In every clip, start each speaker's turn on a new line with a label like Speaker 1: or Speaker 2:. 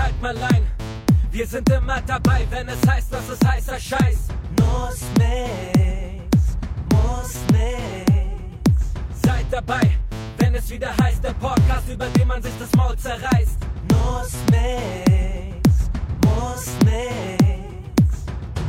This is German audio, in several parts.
Speaker 1: halt mal ein. Wir sind immer dabei, wenn es heißt, dass es heißer Scheiß. Muss nix. Seid dabei, wenn es wieder heißt, der Podcast, über den man sich das Maul zerreißt. Muss nix.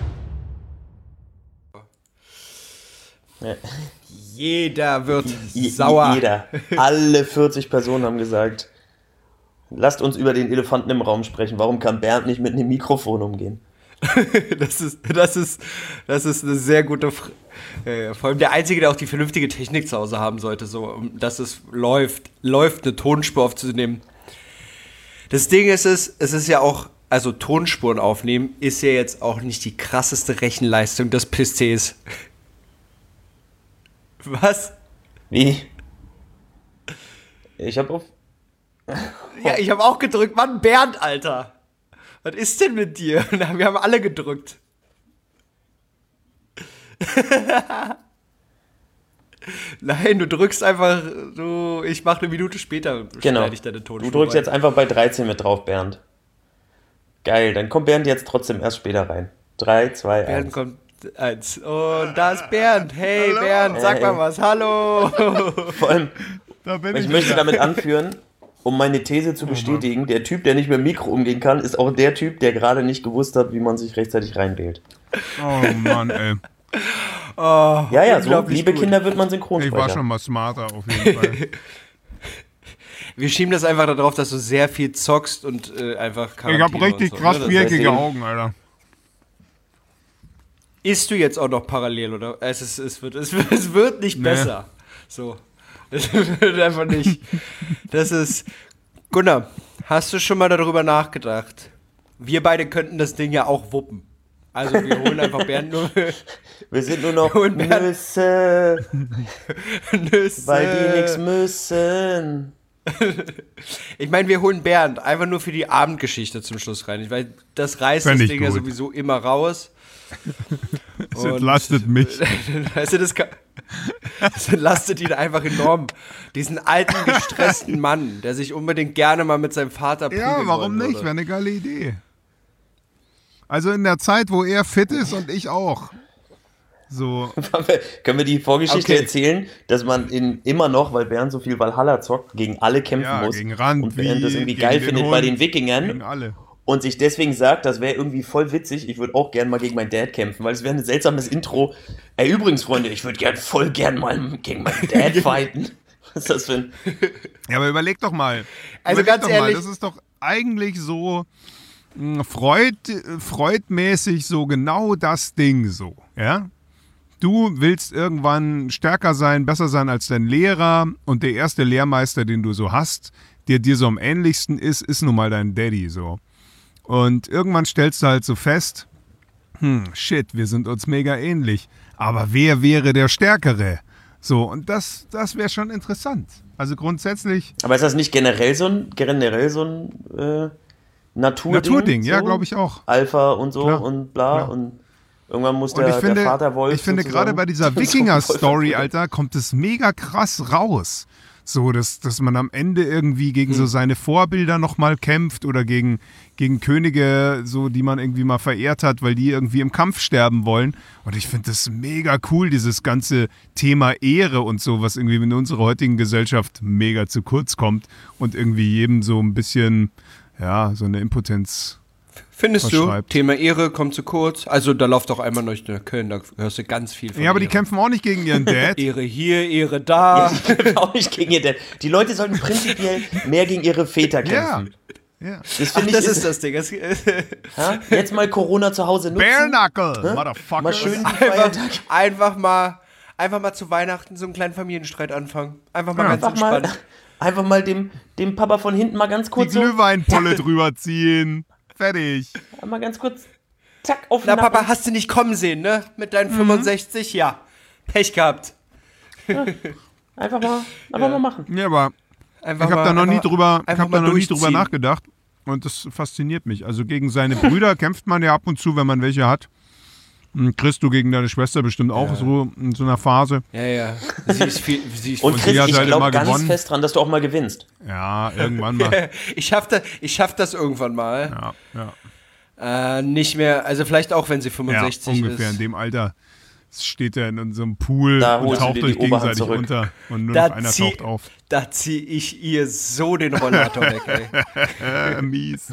Speaker 2: Jeder wird sauer.
Speaker 3: Jeder. Alle 40 Personen haben gesagt, lasst uns über den Elefanten im Raum sprechen. Warum kann Bernd nicht mit einem Mikrofon umgehen?
Speaker 2: Das ist eine sehr gute vor allem der Einzige, der auch die vernünftige Technik zu Hause haben sollte, so, dass es läuft, eine Tonspur aufzunehmen. Das Ding ist es ist ja auch, also Tonspuren aufnehmen, ist ja jetzt auch nicht die krasseste Rechenleistung des PCs. Was?
Speaker 3: Wie? Ich hab auf...
Speaker 2: Ja, ich habe auch gedrückt. Mann, Bernd, Alter. Was ist denn mit dir? Wir haben alle gedrückt. Nein, du drückst einfach, ich mache eine Minute später,
Speaker 3: genau.
Speaker 2: Ich deine Tonspur.
Speaker 3: Du drückst jetzt einfach bei 13 mit drauf, Bernd. Geil, dann kommt Bernd jetzt trotzdem erst später rein. 3, 2, 1.
Speaker 2: Bernd kommt 1. Und da ist Bernd. Hey, hallo. Bernd, sag mal was. Hallo.
Speaker 3: Vor allem, ich möchte damit anführen, um meine These zu bestätigen, der Typ, der nicht mit dem Mikro umgehen kann, ist auch der Typ, der gerade nicht gewusst hat, wie man sich rechtzeitig reinwählt.
Speaker 4: Oh Mann, ey.
Speaker 3: Ja, so liebe gut. Kinder wird man Synchronsprecher.
Speaker 4: Ich war schon mal smarter auf jeden Fall.
Speaker 2: Wir schieben das einfach darauf, dass du sehr viel zockst und einfach
Speaker 4: Ich hab richtig so, krass viereckige Augen, Alter.
Speaker 2: Isst du jetzt auch noch parallel, oder? Es wird nicht besser. So. Es wird einfach nicht. Das ist. Gunnar, hast du schon mal darüber nachgedacht? Wir beide könnten das Ding ja auch wuppen. Also wir holen einfach Bernd nur.
Speaker 3: Wir sind nur noch Nüsse. Weil die nichts müssen.
Speaker 2: Ich meine, wir holen Bernd einfach nur für die Abendgeschichte zum Schluss rein. Weil das reißt das Ding ja sowieso immer raus.
Speaker 4: Das entlastet mich.
Speaker 2: Weißt du, das entlastet ihn einfach enorm. Diesen alten, gestressten Mann, der sich unbedingt gerne mal mit seinem Vater prügeln
Speaker 4: Ja, warum nicht? Wäre eine geile Idee. Also in der Zeit, wo er fit ist und ich auch. So.
Speaker 3: Können wir die Vorgeschichte erzählen, dass man immer noch, weil Bernd so viel Valhalla zockt, gegen alle kämpfen muss.
Speaker 4: Gegen Rand,
Speaker 3: und Bernd das irgendwie geil findet Hund, bei den Wikingern.
Speaker 4: Gegen alle.
Speaker 3: Und sich deswegen sagt, das wäre irgendwie voll witzig, ich würde auch gern mal gegen meinen Dad kämpfen, weil es wäre ein seltsames Intro. Ey, übrigens, Freunde, ich würde voll gern mal gegen meinen Dad fighten. Was ist das für ein...
Speaker 4: Ja, aber überleg doch mal.
Speaker 2: Also ganz ehrlich...
Speaker 4: Das ist doch eigentlich so freudmäßig so genau das Ding so, ja? Du willst irgendwann stärker sein, besser sein als dein Lehrer und der erste Lehrmeister, den du so hast, der dir so am ähnlichsten ist nun mal dein Daddy so. Und irgendwann stellst du halt so fest, shit, wir sind uns mega ähnlich, aber wer wäre der Stärkere? So, und das wäre schon interessant. Also grundsätzlich...
Speaker 3: Aber ist das nicht generell so ein Naturding?
Speaker 4: Ja, glaube ich auch.
Speaker 3: Alpha und so und bla und... Irgendwann muss der Vater Wolf.
Speaker 4: Ich finde gerade bei dieser Wikinger-Story, Alter, kommt es mega krass raus. So, dass man am Ende irgendwie gegen so seine Vorbilder nochmal kämpft oder gegen Könige, so, die man irgendwie mal verehrt hat, weil die irgendwie im Kampf sterben wollen. Und ich finde das mega cool, dieses ganze Thema Ehre und so, was irgendwie in unserer heutigen Gesellschaft mega zu kurz kommt und irgendwie jedem so ein bisschen, ja, so eine Impotenz.
Speaker 2: Findest du, Thema Ehre kommt zu kurz? Also da läuft doch einmal durch Köln, da hörst du ganz viel von
Speaker 4: Ja, aber
Speaker 2: Ehre.
Speaker 4: Die kämpfen auch nicht gegen ihren Dad.
Speaker 2: Ehre hier, Ehre da.
Speaker 3: Ja, die kämpfen auch nicht gegen ihren Dad. Die Leute sollten prinzipiell mehr gegen ihre Väter kämpfen.
Speaker 4: Ja.
Speaker 3: Das
Speaker 2: ist das Ding.
Speaker 3: Jetzt mal Corona zu Hause nutzen.
Speaker 4: Bare Knuckle, Motherfucker.
Speaker 3: Mal schön
Speaker 2: einfach mal zu Weihnachten so einen kleinen Familienstreit anfangen. Einfach mal ganz entspannt.
Speaker 3: Einfach mal dem Papa von hinten mal ganz kurz
Speaker 4: die Glühweinpulle drüber ziehen. Fertig.
Speaker 3: Mal ganz kurz, zack, auf den
Speaker 2: Na, Papa, hast du nicht kommen sehen, ne? Mit deinen 65? Ja. Pech gehabt.
Speaker 3: Ja. Einfach mal machen.
Speaker 4: Ja, aber ich habe da noch nie drüber nachgedacht. Und das fasziniert mich. Also gegen seine Brüder kämpft man ja ab und zu, wenn man welche hat. Kriegst du gegen deine Schwester bestimmt auch so in so einer Phase.
Speaker 2: Ja. Sie ist
Speaker 3: Und Chris,
Speaker 4: sie hat
Speaker 3: ich
Speaker 4: halt
Speaker 3: glaube
Speaker 4: immer
Speaker 3: ganz
Speaker 4: gewonnen.
Speaker 3: fest dran, dass du auch mal gewinnst.
Speaker 4: Ja, irgendwann mal.
Speaker 2: ich schaff das irgendwann mal.
Speaker 4: Ja.
Speaker 2: Nicht mehr, also vielleicht auch, wenn sie
Speaker 4: Ja,
Speaker 2: 65
Speaker 4: ungefähr
Speaker 2: ist.
Speaker 4: in dem Alter steht er in so einem Pool
Speaker 3: Da
Speaker 4: und
Speaker 3: holst du
Speaker 4: taucht
Speaker 3: dir
Speaker 4: euch
Speaker 3: die Oberhand
Speaker 4: gegenseitig
Speaker 3: zurück.
Speaker 4: unter und nur
Speaker 2: Da
Speaker 4: noch einer
Speaker 2: zieh-
Speaker 4: taucht auf.
Speaker 2: Da zieh ich ihr so den Rollator weg, ey.
Speaker 4: Mies.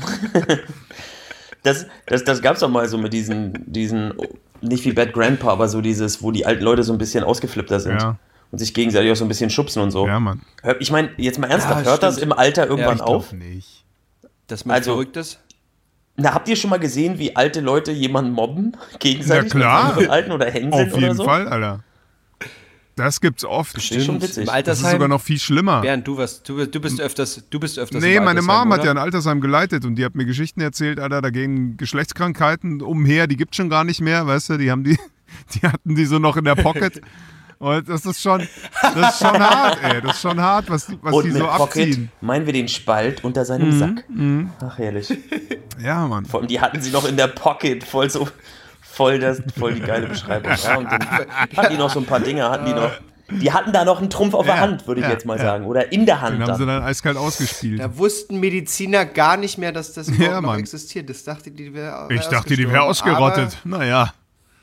Speaker 3: Das gab's doch mal so mit diesen, nicht wie Bad Grandpa, aber so dieses, wo die alten Leute so ein bisschen ausgeflippter sind.
Speaker 4: Ja.
Speaker 3: Und sich gegenseitig auch so ein bisschen schubsen und so.
Speaker 4: Ja, Mann.
Speaker 3: Ich meine, jetzt mal ernsthaft,
Speaker 2: Ja,
Speaker 3: hört das
Speaker 2: stimmt.
Speaker 3: im Alter irgendwann
Speaker 2: ich
Speaker 3: auf?
Speaker 4: Nicht.
Speaker 2: Dass man
Speaker 3: Also-
Speaker 2: verrückt ist?
Speaker 3: Na, habt ihr schon mal gesehen, wie alte Leute jemanden mobben? Gegenseitig?
Speaker 4: Na klar.
Speaker 3: Mit anderen Alten oder hänseln
Speaker 4: Auf
Speaker 3: oder
Speaker 4: jeden
Speaker 3: so?
Speaker 4: Fall, Alter. Das gibt's oft.
Speaker 3: Das ist schon witzig.
Speaker 2: Im
Speaker 4: Das
Speaker 2: Altersheim?
Speaker 4: ist sogar noch viel schlimmer.
Speaker 2: Bernd, du bist öfters
Speaker 4: Nee,
Speaker 2: im
Speaker 4: meine
Speaker 2: Altersheim,
Speaker 4: Mom hat
Speaker 2: oder?
Speaker 4: ja ein Altersheim geleitet und die hat mir Geschichten erzählt, Alter, da gehen Geschlechtskrankheiten umher, die gibt's schon gar nicht mehr, weißt du, die hatten die so noch in der Pocket. Und das ist schon hart, ey. Das ist schon hart, was die
Speaker 3: Und mit
Speaker 4: so
Speaker 3: Pocket
Speaker 4: abziehen.
Speaker 3: meinen wir den Spalt unter seinem Sack. Ach, herrlich.
Speaker 4: Ja, Mann.
Speaker 3: Vor allem, die hatten sie noch in der Pocket, voll die geile Beschreibung. Ja, und dann hatten die noch so ein paar Dinge, die hatten da noch einen Trumpf auf der
Speaker 4: Ja,
Speaker 3: Hand, würde ich
Speaker 4: ja,
Speaker 3: jetzt mal
Speaker 4: ja.
Speaker 3: sagen. Oder in der Hand
Speaker 4: Den haben sie
Speaker 3: dann.
Speaker 4: dann eiskalt ausgespielt.
Speaker 2: Da wussten Mediziner gar nicht mehr, dass das überhaupt noch
Speaker 4: Mann.
Speaker 2: existiert. Das dachte die wäre
Speaker 4: Ich dachte, die wäre ausgerottet. Naja.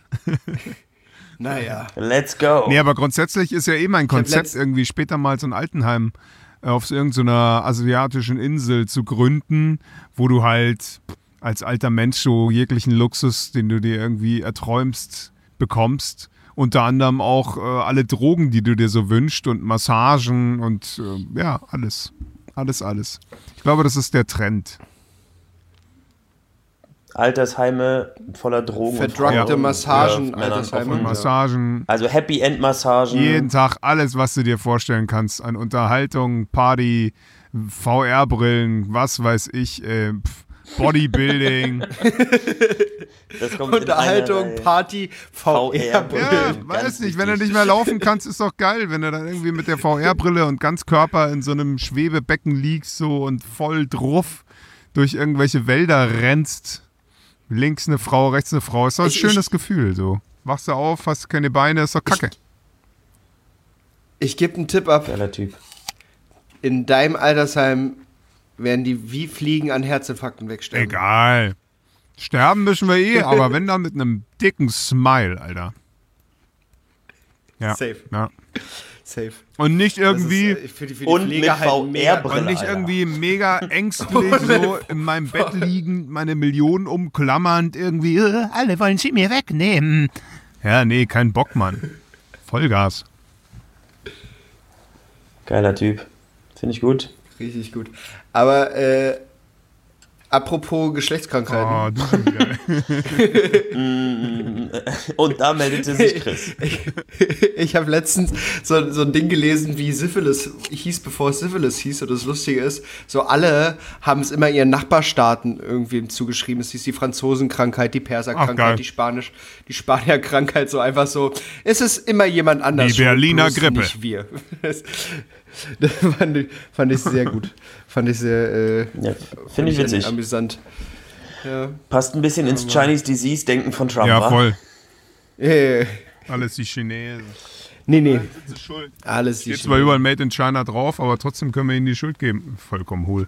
Speaker 2: Naja.
Speaker 3: Let's go.
Speaker 4: Nee, aber grundsätzlich ist ja eh mein Konzept, irgendwie später mal so ein Altenheim auf irgendeiner asiatischen Insel zu gründen, wo du halt als alter Mensch so jeglichen Luxus, den du dir irgendwie erträumst, bekommst. Unter anderem auch alle Drogen, die du dir so wünschst und Massagen und ja, alles. Alles. Ich glaube, das ist der Trend.
Speaker 3: Altersheime voller Drogen.
Speaker 2: Verdruckte
Speaker 3: und Frauen,
Speaker 2: Massagen,
Speaker 3: Männern,
Speaker 2: Altersheime.
Speaker 3: offen.
Speaker 4: Massagen,
Speaker 3: Also Happy End Massagen.
Speaker 4: jeden Tag alles, was du dir vorstellen kannst. An Unterhaltung, Party, VR-Brillen, was weiß ich, Bodybuilding.
Speaker 3: Das kommt in
Speaker 2: Unterhaltung,
Speaker 3: einer Reihe.
Speaker 2: Party, VR.
Speaker 3: VR.
Speaker 4: Ja,
Speaker 3: Ganz
Speaker 4: weiß nicht, wenn du
Speaker 3: wichtig.
Speaker 4: nicht mehr laufen kannst, ist doch geil, wenn du dann irgendwie mit der VR-Brille und Ganzkörper in so einem Schwebebecken liegst so und voll druff durch irgendwelche Wälder rennst. Links eine Frau, rechts eine Frau. Ist doch ein schönes Gefühl so. Wachst du auf, hast keine Beine, ist doch kacke.
Speaker 2: Ich gebe einen Tipp ab.
Speaker 3: Geiler Typ.
Speaker 2: In deinem Altersheim werden die wie Fliegen an Herzinfarkten wegsterben.
Speaker 4: Egal. Sterben müssen wir eh, aber wenn dann mit einem dicken Smile, Alter. Ja.
Speaker 2: Safe.
Speaker 4: Ja.
Speaker 2: Safe.
Speaker 4: Und nicht irgendwie...
Speaker 2: Das ist, für die
Speaker 3: Und
Speaker 2: Pfleger
Speaker 3: mit
Speaker 2: halt mega-
Speaker 3: VR-Brille.
Speaker 4: Und nicht
Speaker 3: Alter.
Speaker 4: irgendwie mega ängstlich so in meinem Bett liegend, meine Millionen umklammernd, irgendwie, alle wollen sie mir wegnehmen. Ja, nee, kein Bock, Mann. Vollgas.
Speaker 3: Geiler Typ. Finde ich gut.
Speaker 2: Richtig gut. Aber apropos Geschlechtskrankheiten.
Speaker 4: Oh, du schon wieder.
Speaker 3: Und da meldete sich Chris.
Speaker 2: Ich habe letztens so ein Ding gelesen, wie Syphilis hieß, bevor es Syphilis hieß. Und das Lustige ist, so alle haben es immer ihren Nachbarstaaten irgendwie zugeschrieben. Es hieß die Franzosenkrankheit, die
Speaker 4: Ach, geil.
Speaker 2: Perserkrankheit, die Spanierkrankheit. So einfach so. Es ist immer jemand anders.
Speaker 4: Die Berliner
Speaker 2: bloß
Speaker 4: Grippe.
Speaker 2: Nicht wir. Das fand ich sehr gut. Fand ich sehr
Speaker 3: Ja, finde ich witzig.
Speaker 2: amüsant. Ja.
Speaker 3: Passt ein bisschen ins Chinese Disease-Denken von Trump.
Speaker 4: Ja,
Speaker 3: wa?
Speaker 4: voll.
Speaker 2: Nee,
Speaker 4: Alles die Chinesen.
Speaker 2: nee.
Speaker 4: Das ist schuld.
Speaker 2: Alles die
Speaker 4: Steht zwar überall Made in China drauf, aber trotzdem können wir ihnen die Schuld geben. Vollkommen hohl.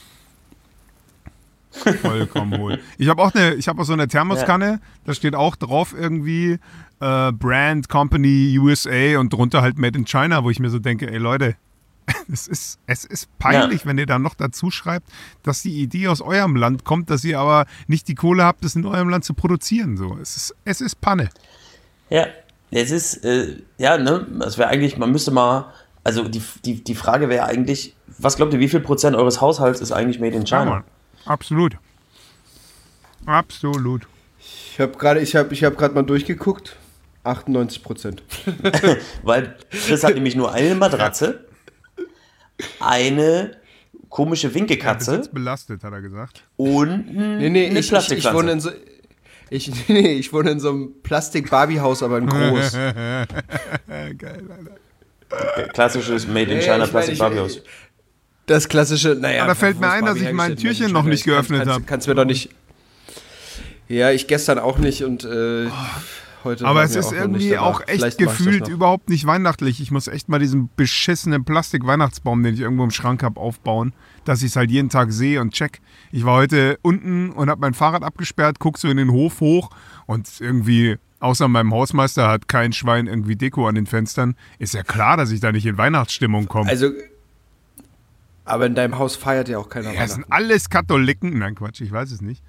Speaker 4: Vollkommen hohl. Ich habe auch so eine Thermoskanne, da steht auch drauf irgendwie Brand, Company, USA und drunter halt Made in China, wo ich mir so denke, ey Leute, es ist peinlich, wenn ihr dann noch dazu schreibt, dass die Idee aus eurem Land kommt, dass ihr aber nicht die Kohle habt, das in eurem Land zu produzieren. So. Es ist Panne.
Speaker 3: Ja, es ist, das wäre eigentlich, man müsste mal, also die Frage wäre eigentlich, was glaubt ihr, wie viel Prozent eures Haushalts ist eigentlich made in
Speaker 4: Ja,
Speaker 3: China?
Speaker 4: Mann. Absolut. Absolut.
Speaker 2: Ich habe gerade mal durchgeguckt. 98%.
Speaker 3: Weil Chris hat nämlich nur eine Matratze, eine komische Winkelkatze
Speaker 4: Besitz belastet, hat er gesagt.
Speaker 3: und
Speaker 2: Nee,
Speaker 3: eine
Speaker 2: ich
Speaker 3: Plastikpflanze.
Speaker 2: wohne in so. Ich wohne in so einem Plastik-Barbie-Haus, aber in groß.
Speaker 4: Geil, Alter.
Speaker 3: Klassisches Made in
Speaker 2: Ja,
Speaker 3: China
Speaker 2: ich mein,
Speaker 3: Plastik-Barbie-Haus.
Speaker 2: Das klassische, naja.
Speaker 4: Aber da fällt mir
Speaker 2: wo es
Speaker 4: ein, dass
Speaker 2: Barbie
Speaker 4: ich mein
Speaker 2: hergestellt wird
Speaker 4: Türchen
Speaker 2: in
Speaker 4: noch
Speaker 2: China
Speaker 4: nicht
Speaker 2: ist,
Speaker 4: geöffnet habe.
Speaker 2: Kannst mir doch nicht. Ja, ich gestern auch nicht und heute.
Speaker 4: Aber
Speaker 2: war
Speaker 4: es
Speaker 2: mir
Speaker 4: ist
Speaker 2: auch noch
Speaker 4: irgendwie
Speaker 2: nicht, aber
Speaker 4: auch echt
Speaker 2: vielleicht mach ich das
Speaker 4: gefühlt
Speaker 2: noch.
Speaker 4: überhaupt nicht weihnachtlich. Ich muss echt mal diesen beschissenen Plastik-Weihnachtsbaum, den ich irgendwo im Schrank habe, aufbauen, dass ich es halt jeden Tag sehe und check. Ich war heute unten und habe mein Fahrrad abgesperrt, guck so in den Hof hoch und irgendwie, außer meinem Hausmeister, hat kein Schwein irgendwie Deko an den Fenstern. Ist ja klar, dass ich da nicht in Weihnachtsstimmung komme.
Speaker 2: Also, aber in deinem Haus feiert ja auch keiner
Speaker 4: Ja, das sind
Speaker 2: Weihnachten.
Speaker 4: alles Katholiken. Nein, Quatsch, ich weiß es nicht.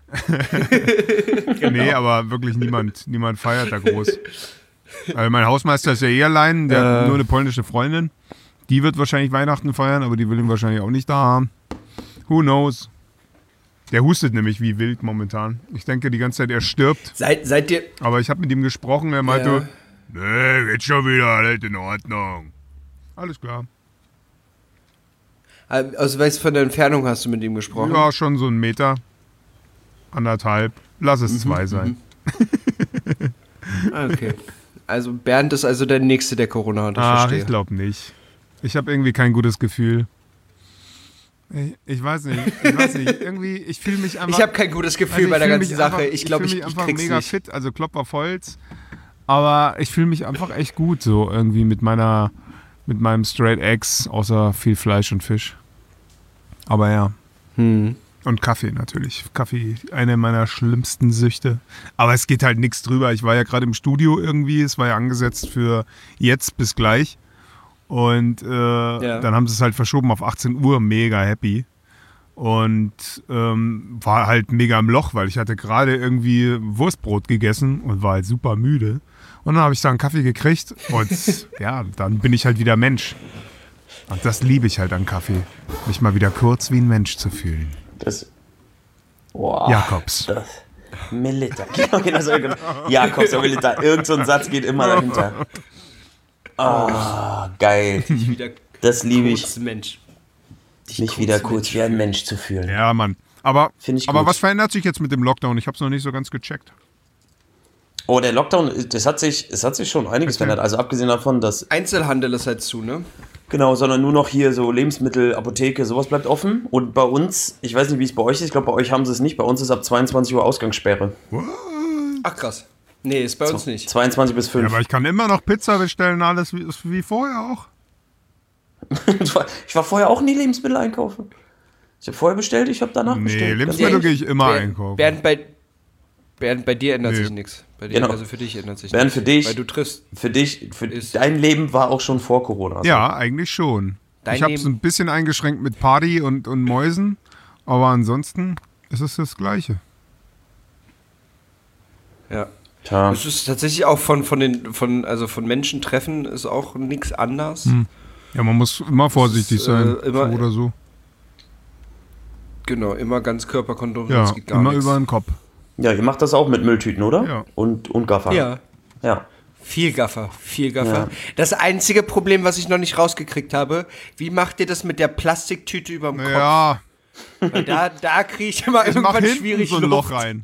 Speaker 4: Nee, aber wirklich niemand feiert da groß. Also mein Hausmeister ist ja eh allein, der hat nur eine polnische Freundin. Die wird wahrscheinlich Weihnachten feiern, aber die will ihn wahrscheinlich auch nicht da haben. Who knows? Der hustet nämlich wie wild momentan. Ich denke die ganze Zeit, er stirbt.
Speaker 2: Seid ihr.
Speaker 4: Aber ich habe mit ihm gesprochen, er meinte,
Speaker 2: Ja.
Speaker 4: nee, geht schon wieder, alles in Ordnung. Alles klar.
Speaker 2: Aus welcher von der Entfernung hast du mit ihm gesprochen?
Speaker 4: Ja, schon so 1 Meter. 1,5. Lass es 2 sein.
Speaker 2: Ah, okay. Also Bernd ist also der Nächste, der Corona hat. Ich
Speaker 4: Ach,
Speaker 2: verstehe.
Speaker 4: ich glaube nicht. Ich habe irgendwie kein gutes Gefühl. Ich weiß nicht. Irgendwie, ich fühle mich einfach...
Speaker 2: Ich habe kein gutes Gefühl bei der
Speaker 4: fühl
Speaker 2: ganzen
Speaker 4: mich
Speaker 2: Sache.
Speaker 4: einfach-
Speaker 2: Ich glaube,
Speaker 4: fühl
Speaker 2: ich
Speaker 4: mich einfach
Speaker 2: krieg's
Speaker 4: mega
Speaker 2: nicht.
Speaker 4: fit, also Klopf auf Holz. Aber ich fühle mich einfach echt gut, so irgendwie mit meinem Straight Eggs, außer viel Fleisch und Fisch. Aber ja. Und Kaffee natürlich. Kaffee, eine meiner schlimmsten Süchte. Aber es geht halt nichts drüber. Ich war ja gerade im Studio irgendwie. Es war ja angesetzt für jetzt bis gleich. Und dann haben sie es halt verschoben auf 18 Uhr. Mega happy. Und war halt mega im Loch, weil ich hatte gerade irgendwie Wurstbrot gegessen und war halt super müde. Und dann habe ich da einen Kaffee gekriegt. Und ja, dann bin ich halt wieder Mensch. Und das liebe ich halt an Kaffee. Mich mal wieder kurz wie ein Mensch zu fühlen.
Speaker 3: Das. Boah.
Speaker 4: Jakobs.
Speaker 3: Das. Milita. Genau so. Jakobs oder Milita. Irgend so ein Satz geht immer dahinter. Ah, geil.
Speaker 2: Wieder
Speaker 3: Das liebe ich.
Speaker 2: kurz Mensch.
Speaker 3: Mich wieder kurz wie ein Mensch zu fühlen.
Speaker 4: Ja, Mann. Aber
Speaker 3: Find ich
Speaker 4: aber
Speaker 3: gut.
Speaker 4: was verändert sich jetzt mit dem Lockdown? Ich habe es noch nicht so ganz gecheckt.
Speaker 3: Oh, der Lockdown, es hat sich schon einiges verändert. Also abgesehen davon, dass,
Speaker 2: Einzelhandel ist halt zu, ne?
Speaker 3: genau, sondern nur noch hier so Lebensmittel, Apotheke, sowas bleibt offen. Und bei uns, ich weiß nicht, wie es bei euch ist, ich glaube, bei euch haben sie es nicht. Bei uns ist ab 22 Uhr Ausgangssperre.
Speaker 2: Ach krass. Nee, ist bei uns nicht.
Speaker 3: 22 bis 5.
Speaker 4: Ja, aber ich kann immer noch Pizza bestellen, alles wie vorher auch.
Speaker 3: Ich war vorher auch nie Lebensmittel einkaufen. Ich habe vorher bestellt, ich habe danach
Speaker 4: Nee,
Speaker 3: bestellt.
Speaker 4: Lebensmittel
Speaker 3: Ganz
Speaker 4: gehe
Speaker 3: ehrlich.
Speaker 4: ich immer einkaufen.
Speaker 2: Bernd, bei dir ändert
Speaker 4: Nee.
Speaker 2: sich nichts. Bei dir,
Speaker 3: Genau.
Speaker 2: Also für dich ändert sich
Speaker 3: Bernd,
Speaker 2: nichts.
Speaker 3: für dich.
Speaker 2: Weil du triffst.
Speaker 3: Für dich, für
Speaker 2: Ist-
Speaker 3: dein Leben war auch schon vor Corona. Also.
Speaker 4: Ja, eigentlich schon.
Speaker 2: Dein
Speaker 4: Ich habe es
Speaker 2: Leben-
Speaker 4: ein bisschen eingeschränkt mit Party und Mäusen, aber ansonsten ist es das Gleiche.
Speaker 2: Ja.
Speaker 3: Tja.
Speaker 2: Es ist tatsächlich auch von Menschen treffen ist auch nichts anders.
Speaker 4: Ja, man muss immer vorsichtig
Speaker 2: ist,
Speaker 4: sein,
Speaker 2: immer-
Speaker 4: so oder so.
Speaker 2: Genau, immer ganz Körperkondom,
Speaker 4: Ja,
Speaker 2: sonst geht gar
Speaker 4: immer
Speaker 2: nichts.
Speaker 4: über den Kopf.
Speaker 3: Ja, ihr macht das auch mit Mülltüten, oder?
Speaker 4: Ja.
Speaker 3: Und Gaffer.
Speaker 2: Ja.
Speaker 3: Ja.
Speaker 2: Viel Gaffer.
Speaker 3: Ja.
Speaker 2: Das einzige Problem, was ich noch nicht rausgekriegt habe, wie macht ihr das mit der Plastiktüte überm Kopf?
Speaker 4: Ja,
Speaker 2: Weil da kriege ich immer
Speaker 4: ich mach
Speaker 2: irgendwann
Speaker 4: hinten
Speaker 2: schwierig
Speaker 4: so ein
Speaker 2: Luft.
Speaker 4: Loch rein.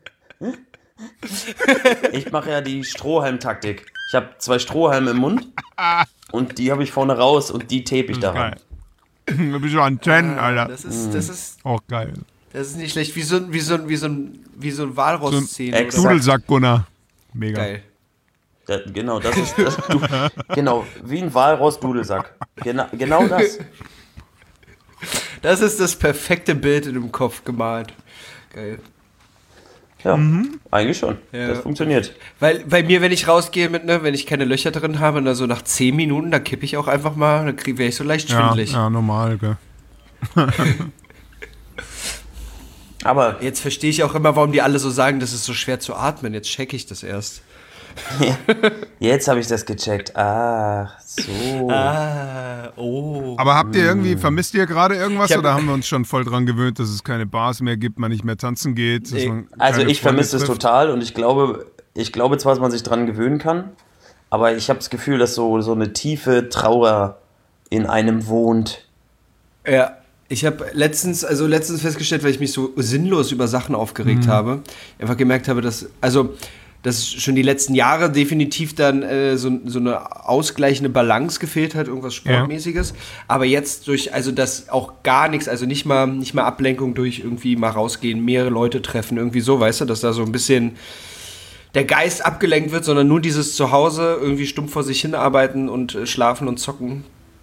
Speaker 3: Ich mache ja die Strohhalm-Taktik. Ich habe 2 Strohhalme im Mund und die habe ich vorne raus und die tape ich daran.
Speaker 4: Geil. Du bist so Antennen, Alter.
Speaker 2: Das ist
Speaker 4: Auch geil.
Speaker 2: nicht schlecht. Wie so ein Walross-Szene.
Speaker 3: Exakt.
Speaker 2: oder?
Speaker 4: Dudelsack Gunnar. Mega.
Speaker 2: Geil.
Speaker 3: Genau, das ist genau, wie ein Walross-Dudelsack. Genau das.
Speaker 2: Das ist das perfekte Bild in dem Kopf gemalt. Geil.
Speaker 3: Ja, eigentlich schon.
Speaker 2: Ja.
Speaker 3: Das funktioniert.
Speaker 2: Weil bei mir, wenn ich rausgehe wenn ich keine Löcher drin habe, dann so nach 10 Minuten, da kippe ich auch einfach mal, dann wäre ich so leicht
Speaker 4: Ja,
Speaker 2: schwindelig.
Speaker 4: ja, normal, gell.
Speaker 3: Aber
Speaker 2: Jetzt verstehe ich auch immer, warum die alle so sagen, das ist so schwer zu atmen. Jetzt checke ich das erst.
Speaker 3: jetzt habe ich das gecheckt. Ach, so.
Speaker 4: Aber habt ihr vermisst ihr gerade irgendwas
Speaker 2: Ich hab-
Speaker 4: oder haben wir uns schon voll dran gewöhnt, dass es keine Bars mehr gibt, man nicht mehr tanzen geht? Dass man
Speaker 3: Also
Speaker 4: keine
Speaker 3: ich vermisse es
Speaker 4: Freunde trifft?
Speaker 3: total und ich glaube zwar, dass man sich dran gewöhnen kann, aber ich habe das Gefühl, dass so eine tiefe Trauer in einem wohnt.
Speaker 2: Ja, ich habe letztens festgestellt, weil ich mich so sinnlos über Sachen aufgeregt habe, einfach gemerkt habe, dass, dass schon die letzten Jahre definitiv dann so eine ausgleichende Balance gefehlt hat, irgendwas Sportmäßiges. Ja. Aber jetzt also das auch gar nichts, also nicht mal Ablenkung durch irgendwie mal rausgehen, mehrere Leute treffen, irgendwie so, weißt du, dass da so ein bisschen der Geist abgelenkt wird, sondern nur dieses Zuhause irgendwie stumpf vor sich hinarbeiten und schlafen und zocken.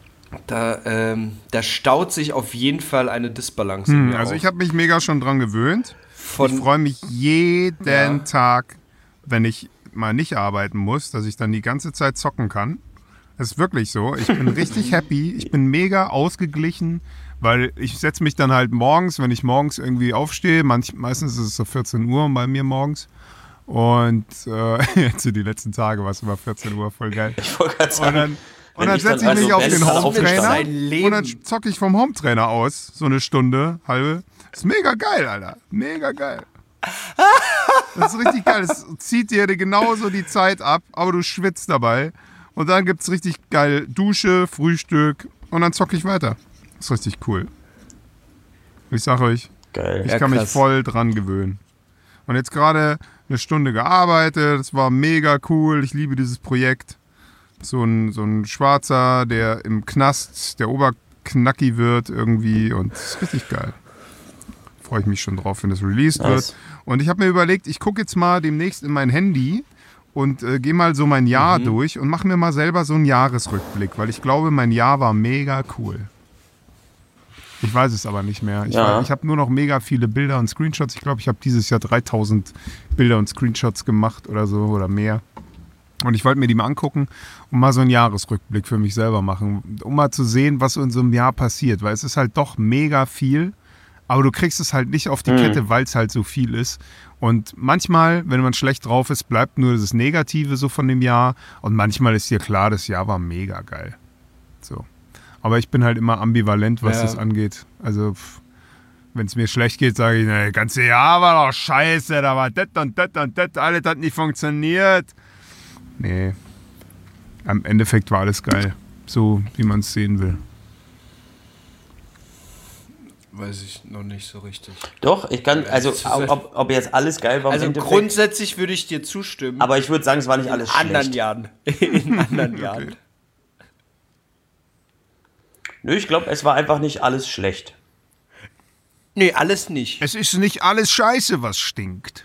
Speaker 2: Da staut sich auf jeden Fall eine Disbalance.
Speaker 4: Also ich habe mich mega schon dran gewöhnt. Ich freue mich jeden Tag, wenn ich mal nicht arbeiten muss, dass ich dann die ganze Zeit zocken kann. Das ist wirklich so. Ich bin richtig happy. Ich bin mega ausgeglichen, weil ich setze mich dann halt morgens, wenn ich morgens irgendwie aufstehe, meistens ist es so 14 Uhr bei mir morgens. Und jetzt die letzten Tage war es immer 14 Uhr, voll geil.
Speaker 3: Ich wollte gerade sagen,
Speaker 4: und dann setze ich mich auf den Home-Trainer und dann zocke ich vom Home-Trainer aus, so eine Stunde, halbe. Das ist mega geil, Alter. Mega geil. Das ist richtig geil. Es zieht dir genauso die Zeit ab, aber du schwitzt dabei. Und dann gibt es richtig geil Dusche, Frühstück und dann zocke ich weiter. Das ist richtig cool. Ich sag euch,
Speaker 3: geil.
Speaker 4: Ich kann mich voll dran gewöhnen. Und jetzt gerade eine Stunde gearbeitet, das war mega cool. Ich liebe dieses Projekt. So ein Schwarzer, der im Knast, der oberknacki wird irgendwie und das ist richtig geil. Freue ich mich schon drauf, wenn das released wird. Und ich habe mir überlegt, ich gucke jetzt mal demnächst in mein Handy und gehe mal so mein Jahr durch und mache mir mal selber so einen Jahresrückblick, weil ich glaube, mein Jahr war mega cool. Ich weiß es aber nicht mehr. Ich habe nur noch mega viele Bilder und Screenshots. Ich glaube, ich habe dieses Jahr 3000 Bilder und Screenshots gemacht oder so oder mehr. Und ich wollte mir die mal angucken und mal so einen Jahresrückblick für mich selber machen, um mal zu sehen, was so in so einem Jahr passiert. Weil es ist halt doch mega viel, aber du kriegst es halt nicht auf die Kette, weil es halt so viel ist. Und manchmal, wenn man schlecht drauf ist, bleibt nur das Negative so von dem Jahr. Und manchmal ist dir klar, das Jahr war mega geil. So. Aber ich bin halt immer ambivalent, was das angeht. Also, wenn es mir schlecht geht, sage ich, das ganze Jahr war doch scheiße, da war das und das und das, alles hat nicht funktioniert. Nee, am Endeffekt war alles geil, so wie man es sehen will.
Speaker 2: Weiß ich noch nicht so richtig.
Speaker 3: Doch, ich kann, also ob jetzt alles geil war.
Speaker 2: Also grundsätzlich würde ich dir zustimmen.
Speaker 3: Aber ich würde sagen, es war nicht alles schlecht.
Speaker 2: In anderen Jahren.
Speaker 3: Nö, ich glaube, es war einfach nicht alles schlecht.
Speaker 2: Nee, alles nicht.
Speaker 4: Es ist nicht alles scheiße, was stinkt.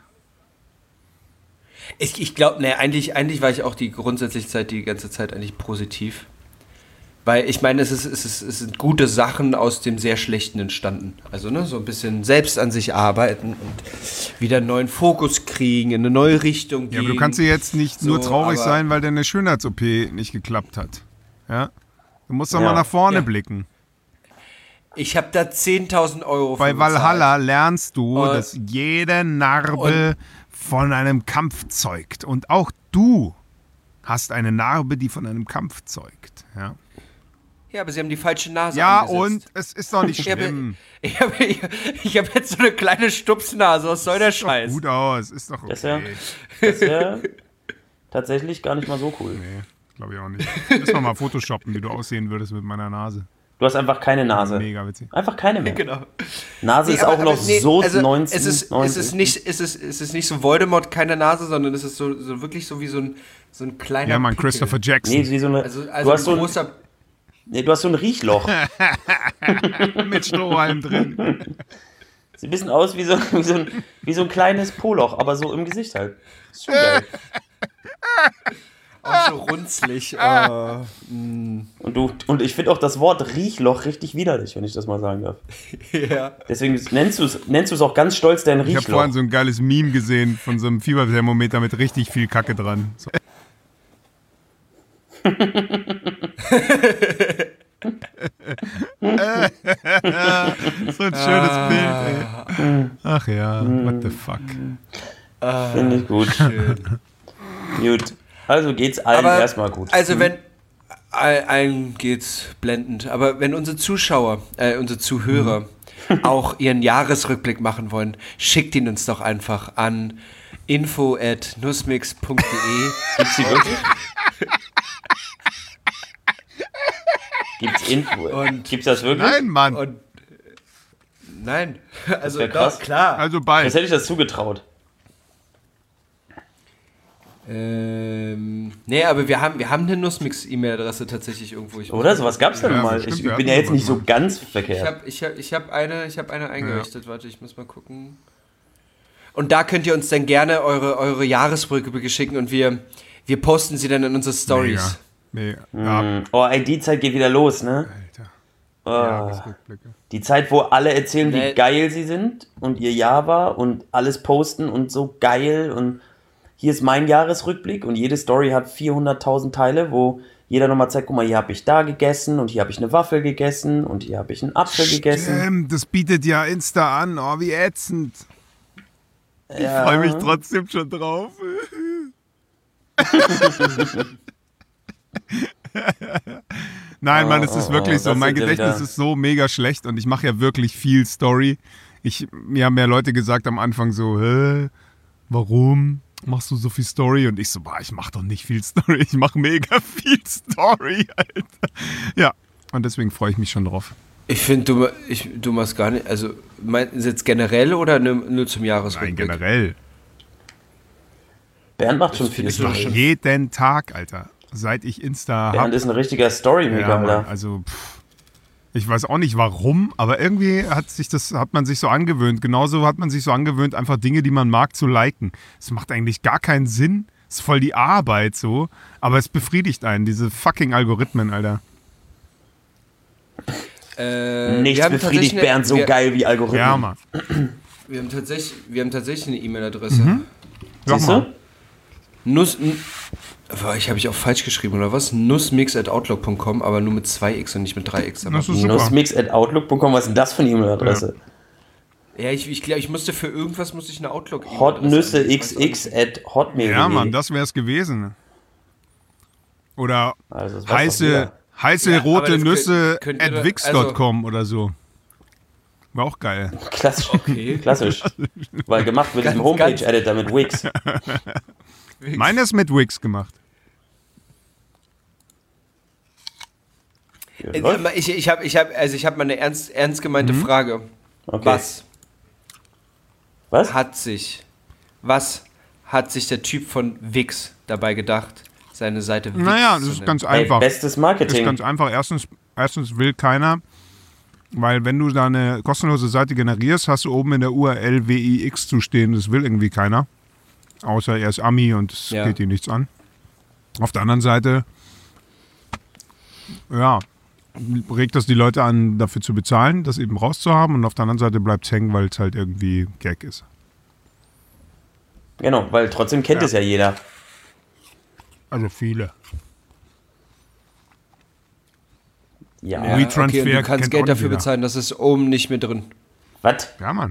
Speaker 2: Ich glaube, eigentlich war ich auch die ganze Zeit eigentlich positiv. Weil ich meine, es sind gute Sachen aus dem sehr Schlechten entstanden. Also so ein bisschen selbst an sich arbeiten und wieder einen neuen Fokus kriegen, in eine neue Richtung gehen.
Speaker 4: Ja, aber du kannst ja jetzt nicht nur traurig sein, weil deine Schönheits-OP nicht geklappt hat. Ja? Du musst doch mal nach vorne blicken.
Speaker 2: Ich habe da 10.000 Euro
Speaker 4: Bei Valhalla lernst du, dass jede Narbe von einem Kampf zeugt. Und auch du hast eine Narbe, die von einem Kampf zeugt. Ja,
Speaker 2: aber sie haben die falsche Nase
Speaker 4: angesetzt. Und es ist doch nicht schlimm.
Speaker 2: Ich hab jetzt so eine kleine Stupsnase. Was soll der Scheiß?
Speaker 4: Sieht gut aus, ist doch okay.
Speaker 3: Das wär tatsächlich gar nicht mal so cool.
Speaker 4: Nee, glaube ich auch nicht. Müssen wir mal photoshoppen, wie du aussehen würdest mit meiner Nase.
Speaker 3: Du hast einfach keine Nase.
Speaker 4: Mega witzig.
Speaker 3: Einfach keine mehr.
Speaker 2: Genau.
Speaker 3: Nase ist auch noch so 19.
Speaker 2: Es ist nicht so Voldemort, keine Nase, sondern es ist so wirklich so wie so ein kleiner
Speaker 4: Ja, Mann,
Speaker 2: Pickel.
Speaker 4: Christopher Jackson.
Speaker 3: Nee, wie so eine, du hast so ein Riechloch.
Speaker 4: Mit Strohhalm drin.
Speaker 3: Sieht ein bisschen aus wie so ein kleines Poloch, aber so im Gesicht halt. Ist schon geil.
Speaker 2: Auch so runzlig.
Speaker 3: Und ich finde auch das Wort Riechloch richtig widerlich, wenn ich das mal sagen darf.
Speaker 2: Ja.
Speaker 3: Deswegen nennst du es auch ganz stolz dein Riechloch.
Speaker 4: Ich habe vorhin so ein geiles Meme gesehen von so einem Fieberthermometer mit richtig viel Kacke dran. So. So ein schönes Bild, ey. Ach ja, what the fuck.
Speaker 3: Finde ich gut.
Speaker 2: Schön.
Speaker 3: Gut. Also geht's allen erstmal gut.
Speaker 2: Also wenn allen geht's blendend, aber wenn unsere Zuschauer, unsere Zuhörer auch ihren Jahresrückblick machen wollen, schickt ihn uns doch einfach an info@nussmix.de.
Speaker 3: Gibt's die wirklich? Gibt's Info? Gibt's das wirklich?
Speaker 4: Nein, Mann.
Speaker 2: Nein. Also
Speaker 3: krass.
Speaker 2: Doch, klar.
Speaker 4: Also bald.
Speaker 3: Das hätte ich das zugetraut.
Speaker 2: Nee, aber wir haben eine Nussmix-E-Mail-Adresse tatsächlich irgendwo.
Speaker 3: Oder? Sowas gab's dann
Speaker 4: Ja,
Speaker 3: mal.
Speaker 4: stimmt,
Speaker 3: Ich
Speaker 4: wir
Speaker 3: bin
Speaker 4: hatten
Speaker 3: ja jetzt
Speaker 4: sowas
Speaker 3: nicht so
Speaker 4: mal.
Speaker 3: ganz verkehrt.
Speaker 2: Ich habe eine eingerichtet. Warte, ich muss mal gucken. Und da könnt ihr uns dann gerne eure Jahresrückblicke schicken und wir posten sie dann in unsere Stories.
Speaker 4: Mega. Ja,
Speaker 3: Oh, ey, die Zeit geht wieder los, ne?
Speaker 4: Alter.
Speaker 3: Oh.
Speaker 4: Jahresrückblicke.
Speaker 3: Die Zeit, wo alle erzählen, wie
Speaker 2: Nee.
Speaker 3: geil sie sind und ihr Jahr war und alles posten und so geil und hier ist mein Jahresrückblick und jede Story hat 400.000 Teile, wo jeder nochmal zeigt, guck mal, hier habe ich da gegessen und hier habe ich eine Waffel gegessen und hier habe ich einen Apfel gegessen.
Speaker 4: Das bietet ja Insta an. Oh, wie ätzend. Ich freue mich trotzdem schon drauf. Nein, Mann, es ist wirklich so.
Speaker 3: das
Speaker 4: Mein
Speaker 3: sind ja
Speaker 4: Gedächtnis
Speaker 3: wieder-
Speaker 4: ist so mega schlecht und ich mache ja wirklich viel Story. Mir haben ja Leute gesagt am Anfang so, warum machst du so viel Story? Und ich so, ich mache doch nicht viel Story, ich mache mega viel Story, Alter. Ja, und deswegen freue ich mich schon drauf.
Speaker 2: Ich finde, du machst gar nicht, also meinst du jetzt generell oder nur zum Jahresrückblick?
Speaker 4: Nein, generell.
Speaker 3: Bernd macht schon
Speaker 2: Das
Speaker 3: viel
Speaker 2: findest du
Speaker 3: Story.
Speaker 4: Jeden Tag, Alter. Seit ich Insta
Speaker 3: Bernd
Speaker 4: habe.
Speaker 3: ist ein richtiger Story-Maker,
Speaker 4: Ja, Mann,
Speaker 3: Alter.
Speaker 4: also ich weiß auch nicht warum, aber irgendwie hat man sich so angewöhnt. Genauso hat man sich so angewöhnt, einfach Dinge, die man mag, zu liken. Es macht eigentlich gar keinen Sinn. Es ist voll die Arbeit so, aber es befriedigt einen, diese fucking Algorithmen, Alter.
Speaker 3: Nichts befriedigt Bernd so geil wie Algorithmen.
Speaker 4: Ja, Mann.
Speaker 2: Wir haben tatsächlich eine E-Mail-Adresse.
Speaker 4: Sag
Speaker 3: Siehst
Speaker 4: mal.
Speaker 3: du?
Speaker 2: Habe ich auch falsch geschrieben, oder was? Nussmix@outlook.com, aber nur mit 2x und nicht mit 3x. Aber
Speaker 4: Das ist super.
Speaker 3: Nussmix@outlook.com, was ist denn das für eine E-Mail-Adresse?
Speaker 2: ja, ich glaube, ich musste für irgendwas eine Outlook.
Speaker 3: Hotnüsse.xx@hotmail.de.
Speaker 4: Ja, Mann, das wäre es gewesen. Oder
Speaker 3: Also, das weiß doch
Speaker 4: heiße
Speaker 3: jeder.
Speaker 2: Ja, aber
Speaker 4: rote
Speaker 2: das
Speaker 4: Nüsse
Speaker 2: könnt ihr
Speaker 4: at
Speaker 2: doch-
Speaker 4: wix.com oder so. War auch geil.
Speaker 3: Klassisch.
Speaker 2: Okay.
Speaker 3: Klassisch. Weil gemacht mit diesem
Speaker 2: Ganz- ganz-
Speaker 3: Homepage-Editor mit Wix.
Speaker 4: Meine ist mit Wix gemacht.
Speaker 3: Läuft.
Speaker 2: Ich habe mal eine ernst gemeinte Frage.
Speaker 3: Okay. Was?
Speaker 2: Was hat sich der Typ von Wix dabei gedacht, seine Seite Wix
Speaker 4: Naja,
Speaker 2: zu
Speaker 4: das ist
Speaker 2: nennen?
Speaker 4: ganz
Speaker 3: Ey,
Speaker 4: einfach.
Speaker 3: bestes
Speaker 4: Das ist
Speaker 3: Marketing.
Speaker 4: ganz einfach. Erstens will keiner, weil wenn du da eine kostenlose Seite generierst, hast du oben in der URL WIX zu stehen. Das will irgendwie keiner. Außer er ist Ami und es
Speaker 2: Ja.
Speaker 4: geht ihm nichts an. Auf der anderen Seite, ja, regt das die Leute an, dafür zu bezahlen, das eben rauszuhaben. Und auf der anderen Seite bleibt es hängen, weil es halt irgendwie Gag ist.
Speaker 3: Genau, weil trotzdem kennt es ja jeder.
Speaker 4: Also viele.
Speaker 3: Ja.
Speaker 4: Ja. WeTransfer
Speaker 2: und du kannst
Speaker 4: kennt auch
Speaker 2: Geld
Speaker 4: nicht
Speaker 2: dafür
Speaker 4: jeder.
Speaker 2: bezahlen, das ist oben nicht mehr drin.
Speaker 3: Was?
Speaker 4: Ja, Mann.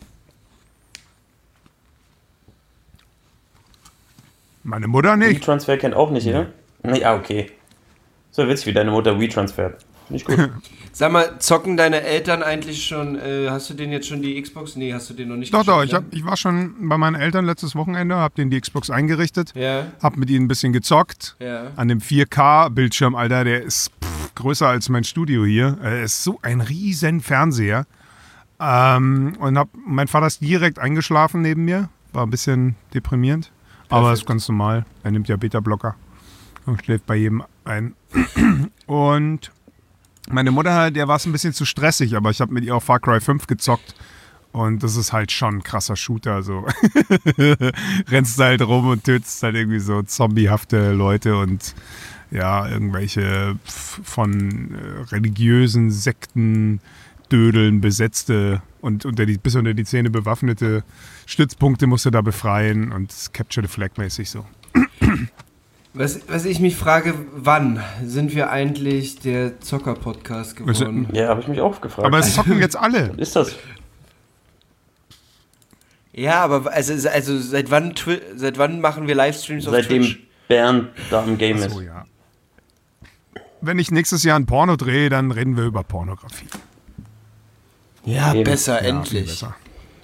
Speaker 4: Meine Mutter nicht.
Speaker 3: WeTransfer kennt auch nicht, oder? Ja, okay. So witzig, wie deine Mutter WeTransfer. Finde ich gut.
Speaker 2: Sag mal, zocken deine Eltern eigentlich schon, hast du denen jetzt schon die Xbox? Nee, hast du denen noch nicht
Speaker 4: Doch,
Speaker 2: geschenkt,
Speaker 4: ich war schon bei meinen Eltern letztes Wochenende, hab denen die Xbox eingerichtet,
Speaker 2: Ja,
Speaker 4: hab mit ihnen ein bisschen gezockt.
Speaker 2: ja.
Speaker 4: An dem 4K-Bildschirm, Alter, der ist größer als mein Studio hier. Ist so ein riesen Fernseher. Und mein Vater ist direkt eingeschlafen neben mir. War ein bisschen deprimierend. Aber ist ganz normal. Er nimmt ja Beta-Blocker und schläft bei jedem ein. Und meine Mutter, der war es ein bisschen zu stressig, aber ich habe mit ihr auch Far Cry 5 gezockt. Und das ist halt schon ein krasser Shooter. So. Rennst halt rum und tötest halt irgendwie so zombiehafte Leute und ja, irgendwelche von religiösen Sekten, Dödeln besetzte und bis unter die Zähne bewaffnete Stützpunkte musst du da befreien und Capture the Flag mäßig so.
Speaker 2: Was ich mich frage, wann sind wir eigentlich der Zocker-Podcast geworden?
Speaker 3: Ja, habe ich mich auch gefragt.
Speaker 4: Aber es zocken jetzt alle.
Speaker 3: Was ist das?
Speaker 2: Ja, aber also seit wann machen wir Livestreams auf
Speaker 3: Seitdem
Speaker 2: Twitch?
Speaker 3: Bernd da im Game ist.
Speaker 4: So, ja. Wenn ich nächstes Jahr ein Porno drehe, dann reden wir über Pornografie.
Speaker 2: Ja,
Speaker 3: Eben.
Speaker 2: besser,
Speaker 4: Ja, viel
Speaker 2: endlich.
Speaker 4: besser.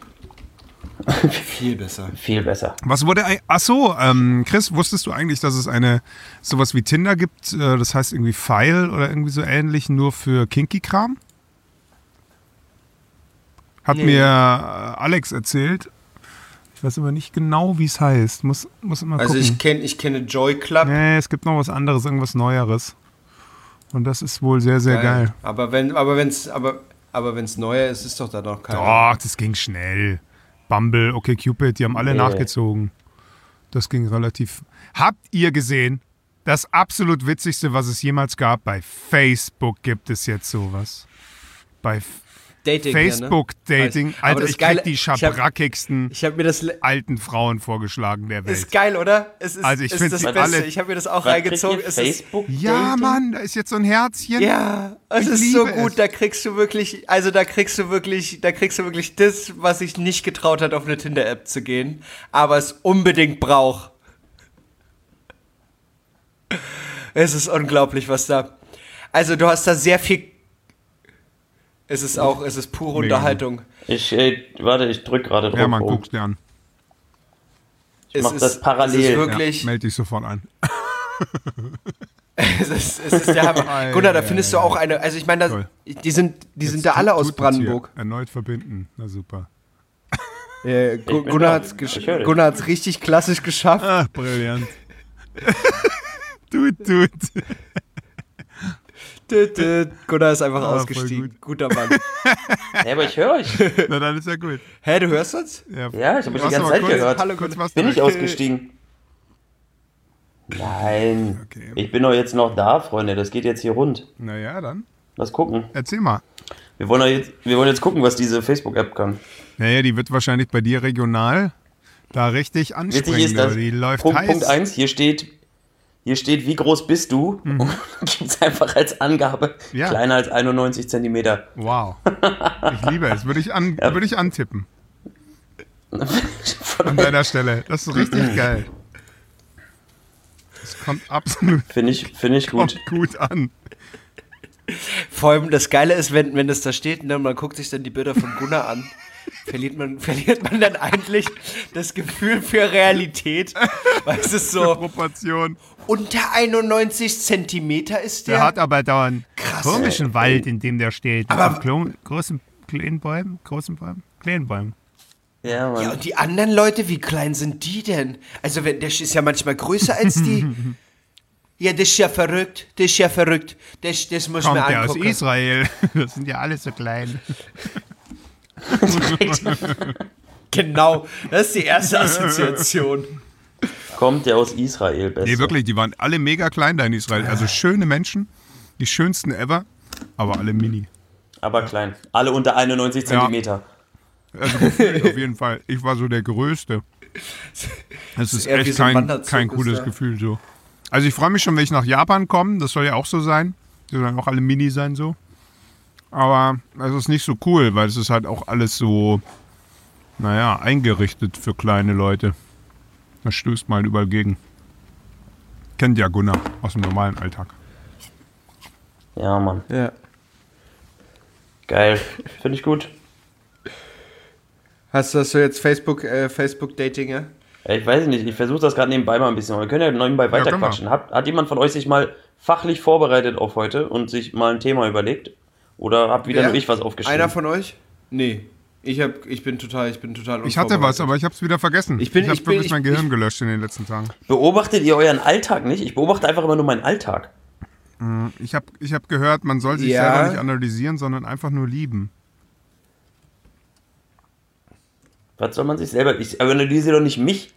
Speaker 2: Viel besser.
Speaker 3: Viel besser.
Speaker 4: Was wurde eigentlich. Achso, Chris, wusstest du eigentlich, dass es sowas wie Tinder gibt? Das heißt irgendwie File oder irgendwie so ähnlich, nur für Kinky-Kram? Hat
Speaker 2: Nee.
Speaker 4: mir Alex erzählt. Ich weiß aber nicht genau, wie es heißt. Muss immer gucken.
Speaker 2: Also ich kenne Joy Club.
Speaker 4: Nee, es gibt noch was anderes, irgendwas Neueres. Und das ist wohl sehr, sehr geil.
Speaker 2: Aber wenn's neuer ist, ist doch da noch keiner.
Speaker 4: Doch, das ging schnell. Bumble, OkCupid, die haben alle nachgezogen. Das ging relativ... Habt ihr gesehen? Das absolut Witzigste, was es jemals gab, bei Facebook gibt es jetzt sowas. Bei
Speaker 2: Dating,
Speaker 4: Facebook-Dating.
Speaker 2: Ja, ne?
Speaker 4: Alter,
Speaker 2: das
Speaker 4: ich
Speaker 2: Geile-
Speaker 4: krieg die schabrackigsten
Speaker 2: Ich habe mir das...
Speaker 4: alten Frauen vorgeschlagen der Welt.
Speaker 2: Ist geil, oder? Es ist,
Speaker 4: Also ich
Speaker 2: ist
Speaker 4: find
Speaker 2: das
Speaker 4: sie
Speaker 2: Beste.
Speaker 4: alle-
Speaker 2: Ich habe mir das auch
Speaker 3: Was
Speaker 2: reingezogen.
Speaker 3: kriegt ihr,
Speaker 2: Es ist,
Speaker 3: Facebook?
Speaker 4: Ja,
Speaker 3: Dating?
Speaker 4: Mann, da ist jetzt so ein Herzchen.
Speaker 2: ja, es
Speaker 4: Ich
Speaker 2: ist so
Speaker 4: liebe
Speaker 2: gut.
Speaker 4: es.
Speaker 2: Da kriegst du wirklich das, was ich nicht getraut hat, auf eine Tinder-App zu gehen, aber es unbedingt braucht. Es ist unglaublich, was da... Also du hast da sehr viel... Es ist pure
Speaker 4: Mega
Speaker 2: Unterhaltung.
Speaker 3: Ich drück gerade drauf.
Speaker 4: Ja, man
Speaker 3: rum.
Speaker 4: guckt dir an.
Speaker 3: Ich mach das parallel.
Speaker 2: Es ist
Speaker 4: Ja,
Speaker 2: wirklich...
Speaker 4: melde dich sofort an.
Speaker 2: Es ist der Hammer. Gunnar, da findest du auch eine... Also ich meine,
Speaker 4: Toll.
Speaker 2: die sind da alle aus
Speaker 4: Tut jetzt
Speaker 2: Brandenburg.
Speaker 4: hier. Erneut verbinden. Na super.
Speaker 2: Gunnar hat es richtig klassisch geschafft.
Speaker 4: Ach, brillant. Tut.
Speaker 2: Gunnar ist einfach
Speaker 4: voll
Speaker 2: ausgestiegen. Guter Mann.
Speaker 3: Ja, aber ich höre euch.
Speaker 4: Na, dann ist ja gut.
Speaker 2: Hä, du hörst uns?
Speaker 3: Ja, ich habe euch die
Speaker 4: Warst
Speaker 3: ganze
Speaker 4: aber
Speaker 3: Zeit
Speaker 4: kurz-
Speaker 3: gehört.
Speaker 2: Hallo,
Speaker 4: kurz
Speaker 2: Gunnar.
Speaker 4: warst du
Speaker 3: Bin ich
Speaker 4: weg.
Speaker 3: ausgestiegen? Nein.
Speaker 4: Okay.
Speaker 3: Ich bin doch jetzt noch da, Freunde. Das geht jetzt hier rund.
Speaker 4: Naja, dann.
Speaker 3: Lass gucken.
Speaker 4: Erzähl mal.
Speaker 3: Wir wollen jetzt gucken, was diese Facebook-App kann.
Speaker 4: Naja, die wird wahrscheinlich bei dir regional da richtig anspringen.
Speaker 3: Witzig ist das.
Speaker 4: Die läuft
Speaker 3: Punkt,
Speaker 4: heiß.
Speaker 3: Punkt 1, hier steht, wie groß bist du? Und gibt es einfach als Angabe
Speaker 4: Ja.
Speaker 3: kleiner als 91 Zentimeter.
Speaker 4: Wow. Ich liebe es. Würde ich antippen. An deiner Stelle. Das ist richtig geil. Das kommt absolut
Speaker 3: Finde ich gut.
Speaker 4: kommt gut an.
Speaker 2: Vor allem das Geile ist, wenn das da steht, ne, man guckt sich dann die Bilder von Gunnar an, verliert man dann eigentlich das Gefühl für Realität, weil es ist so,
Speaker 4: Proportion.
Speaker 2: unter 91 Zentimeter ist der.
Speaker 4: Der hat aber da einen
Speaker 2: Krass.
Speaker 4: komischen Wald, in dem der steht.
Speaker 2: Aber-
Speaker 4: Mit so großen kleinen Bäumen.
Speaker 3: Ja, Mann.
Speaker 2: Ja, und die anderen Leute, wie klein sind die denn? Also der ist ja manchmal größer als die. Ja, das ist ja verrückt. Das muss
Speaker 4: Kommt
Speaker 2: man
Speaker 4: der aus
Speaker 2: angucken.
Speaker 4: Israel. Das sind ja alle so klein.
Speaker 2: Genau, das ist die erste Assoziation.
Speaker 3: Kommt der aus Israel besser.
Speaker 4: Nee, wirklich, die waren alle mega klein da in Israel. Also schöne Menschen, die schönsten ever, aber alle mini.
Speaker 3: Aber klein. Alle unter 91 Zentimeter.
Speaker 4: Also gefühlt auf jeden Fall. Ich war so der Größte. Das ist
Speaker 2: eher wie
Speaker 4: echt
Speaker 2: so ein
Speaker 4: kein
Speaker 2: Wanderzirkus,
Speaker 4: cooles
Speaker 2: ja.
Speaker 4: Gefühl so. Also ich freue mich schon, wenn ich nach Japan komme. Das soll ja auch so sein. Die sollen auch alle mini sein so. Aber es ist nicht so cool, weil es ist halt auch alles so, naja, eingerichtet für kleine Leute. Da stößt man überall gegen. Kennt ja Gunnar aus dem normalen Alltag.
Speaker 3: Ja, Mann.
Speaker 2: Ja.
Speaker 3: Geil. Finde ich gut.
Speaker 2: Hast du jetzt Facebook-Dating, ja?
Speaker 3: Ich weiß nicht, ich versuche das gerade nebenbei mal ein bisschen. Aber wir können ja nebenbei
Speaker 4: können wir.
Speaker 3: weiterquatschen. Hat jemand von euch sich mal fachlich vorbereitet auf heute und sich mal ein Thema überlegt? Oder hab wieder
Speaker 2: Wer?
Speaker 3: nur ich was aufgeschrieben?
Speaker 2: Einer von euch? Nee. Ich bin total
Speaker 4: Ich hatte was, aber ich habe es wieder vergessen.
Speaker 2: Ich bin-
Speaker 4: habe
Speaker 2: ich bin-
Speaker 4: wirklich mein
Speaker 2: ich-
Speaker 4: Gehirn gelöscht in den letzten Tagen.
Speaker 3: Beobachtet ihr euren Alltag nicht? Ich beobachte einfach immer nur meinen Alltag.
Speaker 4: Ich hab gehört, man soll sich
Speaker 2: Ja.
Speaker 4: selber nicht analysieren, sondern einfach nur lieben.
Speaker 3: Was soll man sich selber... Ich analysiere doch nicht mich.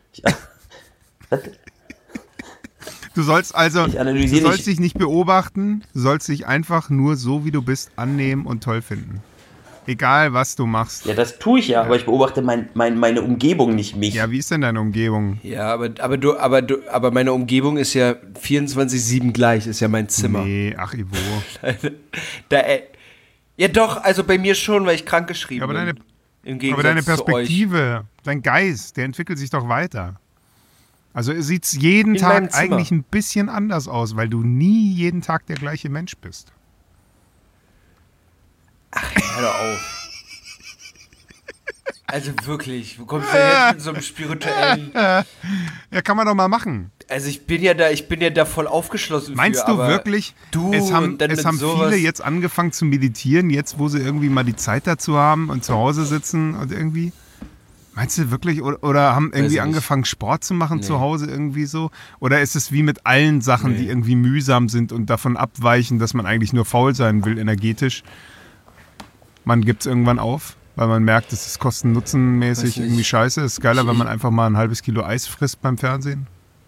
Speaker 4: Du sollst also,
Speaker 3: Ich analysiere
Speaker 4: du sollst
Speaker 3: nicht-
Speaker 4: dich nicht beobachten, du sollst dich einfach nur so, wie du bist, annehmen und toll finden. Egal, was du machst.
Speaker 3: Ja, das tue ich ja, aber ich beobachte meine Umgebung, nicht mich.
Speaker 4: Ja, wie ist denn deine Umgebung?
Speaker 2: Ja, aber meine Umgebung ist ja 24/7 gleich, ist ja mein Zimmer.
Speaker 4: Nee, ach Ivo.
Speaker 2: Ja doch, also bei mir schon, weil ich krankgeschrieben
Speaker 4: Ja, aber
Speaker 2: bin.
Speaker 4: deine-
Speaker 2: Im Gegensatz
Speaker 4: Aber deine
Speaker 2: zu euch.
Speaker 4: Perspektive, dein Geist, der entwickelt sich doch weiter. Also sieht es jeden
Speaker 2: In meinem
Speaker 4: Tag
Speaker 2: Zimmer.
Speaker 4: eigentlich ein bisschen anders aus, weil du nie jeden Tag der gleiche Mensch bist.
Speaker 2: Hör doch auf. Also wirklich, wo kommst du denn jetzt mit so einem spirituellen...
Speaker 4: Ja, kann man doch mal machen.
Speaker 2: Also ich bin ja da voll aufgeschlossen
Speaker 4: Meinst
Speaker 2: für,
Speaker 4: du
Speaker 2: aber
Speaker 4: wirklich,
Speaker 2: du
Speaker 4: es haben
Speaker 2: und dann mit sowas-
Speaker 4: viele jetzt angefangen zu meditieren, jetzt wo sie irgendwie mal die Zeit dazu haben und zu Hause sitzen und irgendwie? Meinst du wirklich? Oder haben irgendwie
Speaker 2: ich
Speaker 4: angefangen, Sport zu machen zu Hause irgendwie so? Oder ist es wie mit allen Sachen, die irgendwie mühsam sind und davon abweichen, dass man eigentlich nur faul sein will energetisch? Man gibt es irgendwann auf, weil man merkt, es ist kosten-nutzen-mäßig irgendwie scheiße. Es ist geiler, wenn man einfach mal ein halbes Kilo Eis frisst beim Fernsehen.